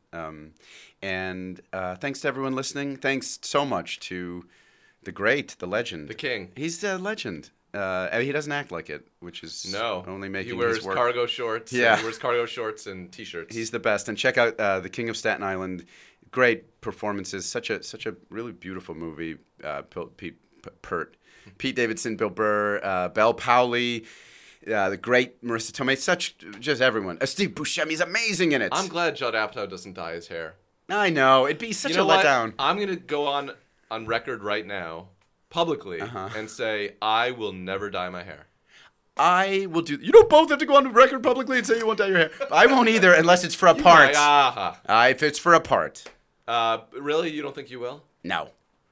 And thanks to everyone listening. Thanks so much to the great, the legend. The king. He's a legend. He doesn't act like it, which is only making he wears his work. cargo shorts. Yeah. He wears cargo shorts and T-shirts. He's the best. And check out The King of Staten Island. Great performances. Such a really beautiful movie. Pete Davidson, Bill Burr, Belle Powley. The great Marissa Tomei, just everyone. Steve Buscemi's amazing in it. I'm glad Judd Apatow doesn't dye his hair. I know. It'd be such You know a what? letdown. I'm going to go on record right now, publicly, and say I will never dye my hair. I will do. You don't both have to go on record publicly and say you won't dye your hair. I won't either unless it's for a part. If it's for a part. Really? You don't think you will? No.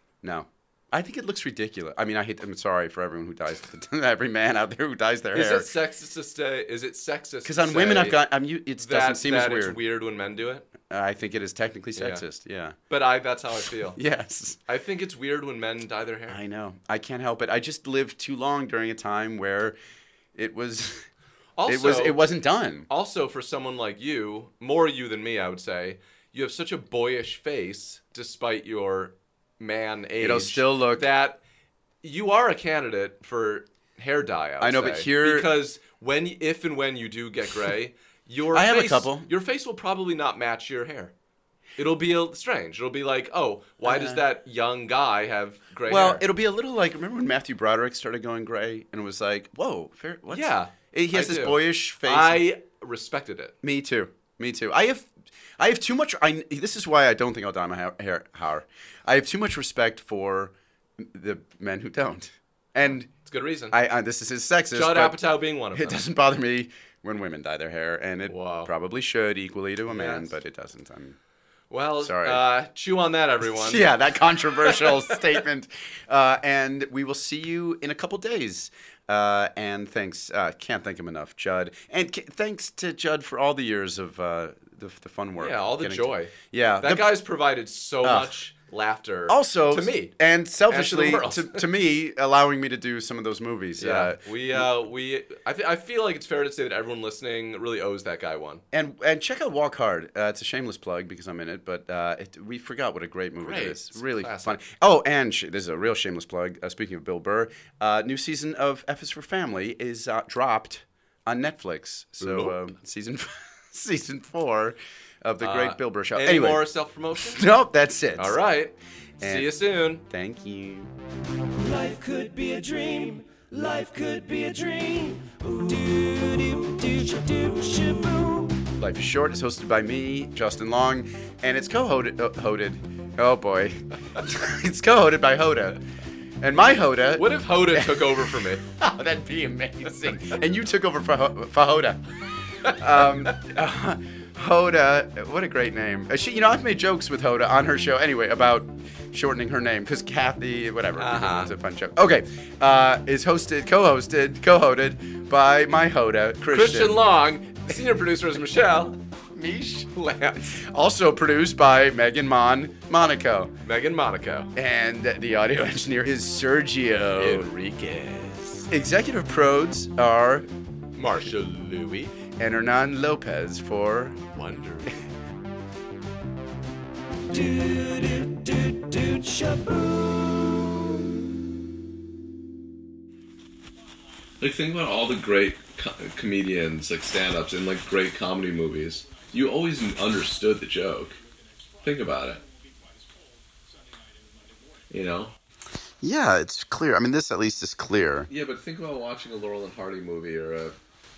I think it looks ridiculous. I mean, I'm sorry for everyone who dyes, every man out there who dyes their hair. Is it sexist to say? Is it sexist? Because on women, it doesn't seem as weird. It's weird when men do it. I think it is technically sexist. Yeah. But that's how I feel. Yes. I think it's weird when men dye their hair. I know. I can't help it. I just lived too long during a time where it was. Also, it wasn't done. Also, for someone like you, more you than me, I would say, you have such a boyish face, despite your man age. It'll still look that you are a candidate for hair dye. I know, but here because if and when you do get gray, I have a couple. Your face will probably not match your hair. It'll be strange. It'll be like, oh, why does that young guy have gray hair? Well, it'll be a little like, remember when Matthew Broderick started going gray, and it was like, whoa, what? Yeah, he has this boyish face. I respected it. Me too. I have too much. This is why I don't think I'll dye my hair. I have too much respect for the men who don't, and it's a good reason. This is sexist. Judd Apatow being one of them. It doesn't bother me when women dye their hair, and it probably should equally to a man, but it doesn't. Well, sorry. Chew on that, everyone. Yeah, that controversial statement. And we will see you in a couple days. And thanks. Can't thank him enough, Judd. And thanks to Judd for all the years of the fun work. Yeah, all the joy. That guy's provided so much laughter. Also, to me, and selfishly to me, allowing me to do some of those movies. Yeah, I feel like it's fair to say that everyone listening really owes that guy one. And check out Walk Hard. It's a shameless plug because I'm in it, but we forgot what a great movie it is. It's really fun. Oh, and this is a real shameless plug. Speaking of Bill Burr, new season of F is for Family is dropped on Netflix. So season 4 of the great Bill Burr show. Any more self-promotion? Nope, that's it. All right. See you soon. Thank you. Life could be a dream. Life could be a dream. Life is Short is hosted by me, Justin Long, and it's co-hosted. Oh boy, it's co-hosted by Hoda. And my Hoda. What if Hoda took over for me? Oh, that'd be amazing. And you took over for Hoda. Hoda, what a great name. I've made jokes with Hoda on her show anyway about shortening her name because Kathy, whatever, it's a fun joke. Okay, is co-hosted by my Hoda, Christian Long. Senior producer is Michelle. Mish Lance. Also produced by Megan Monaco. And the audio engineer is Sergio Enriquez. Executive prods are Marshall Louis and Hernan Lopez for Wonder. Like, think about all the great comedians, like stand-ups in like great comedy movies. You always understood the joke. Think about it. You know? Yeah, it's clear. I mean, this at least is clear. Yeah, but think about watching a Laurel and Hardy movie or a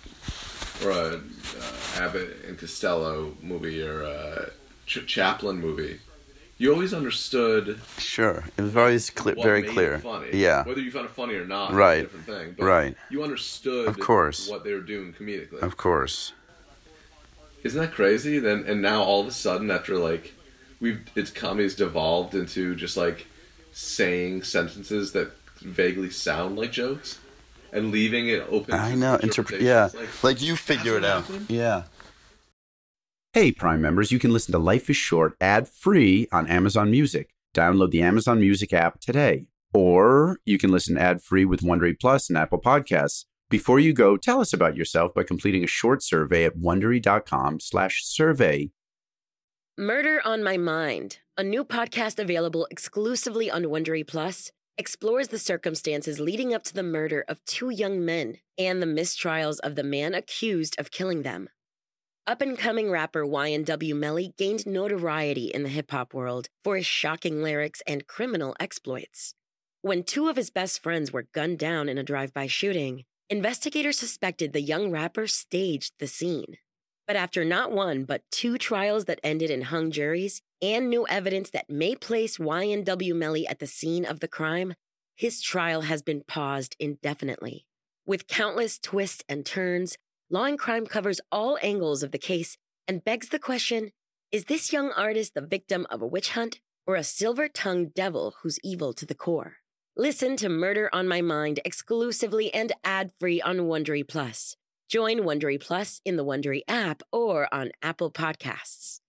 Abbott and Costello movie or a Chaplin movie. You always understood. Sure, it was always very clear. Funny. Yeah, whether you found it funny or not, right? Is a different thing. But right. You understood, of course, what they were doing comedically. Of course. Isn't that crazy? Then and now all of a sudden, after like comedy's devolved into just like saying sentences that vaguely sound like jokes and leaving it open. I know. Yeah, like you figure it out. Yeah. Hey, Prime members, you can listen to Life is Short ad-free on Amazon Music. Download the Amazon Music app today. Or you can listen ad-free with Wondery Plus and Apple Podcasts. Before you go, tell us about yourself by completing a short survey at Wondery.com/survey. Murder on My Mind, a new podcast available exclusively on Wondery Plus, explores the circumstances leading up to the murder of 2 young men and the mistrials of the man accused of killing them. Up-and-coming rapper YNW Melly gained notoriety in the hip-hop world for his shocking lyrics and criminal exploits. When 2 of his best friends were gunned down in a drive-by shooting, investigators suspected the young rapper staged the scene. But after not one, but 2 trials that ended in hung juries and new evidence that may place YNW Melly at the scene of the crime, his trial has been paused indefinitely. With countless twists and turns, Law and Crime covers all angles of the case and begs the question, is this young artist the victim of a witch hunt or a silver-tongued devil who's evil to the core? Listen to Murder on My Mind exclusively and ad-free on Wondery Plus. Join Wondery Plus in the Wondery app or on Apple Podcasts.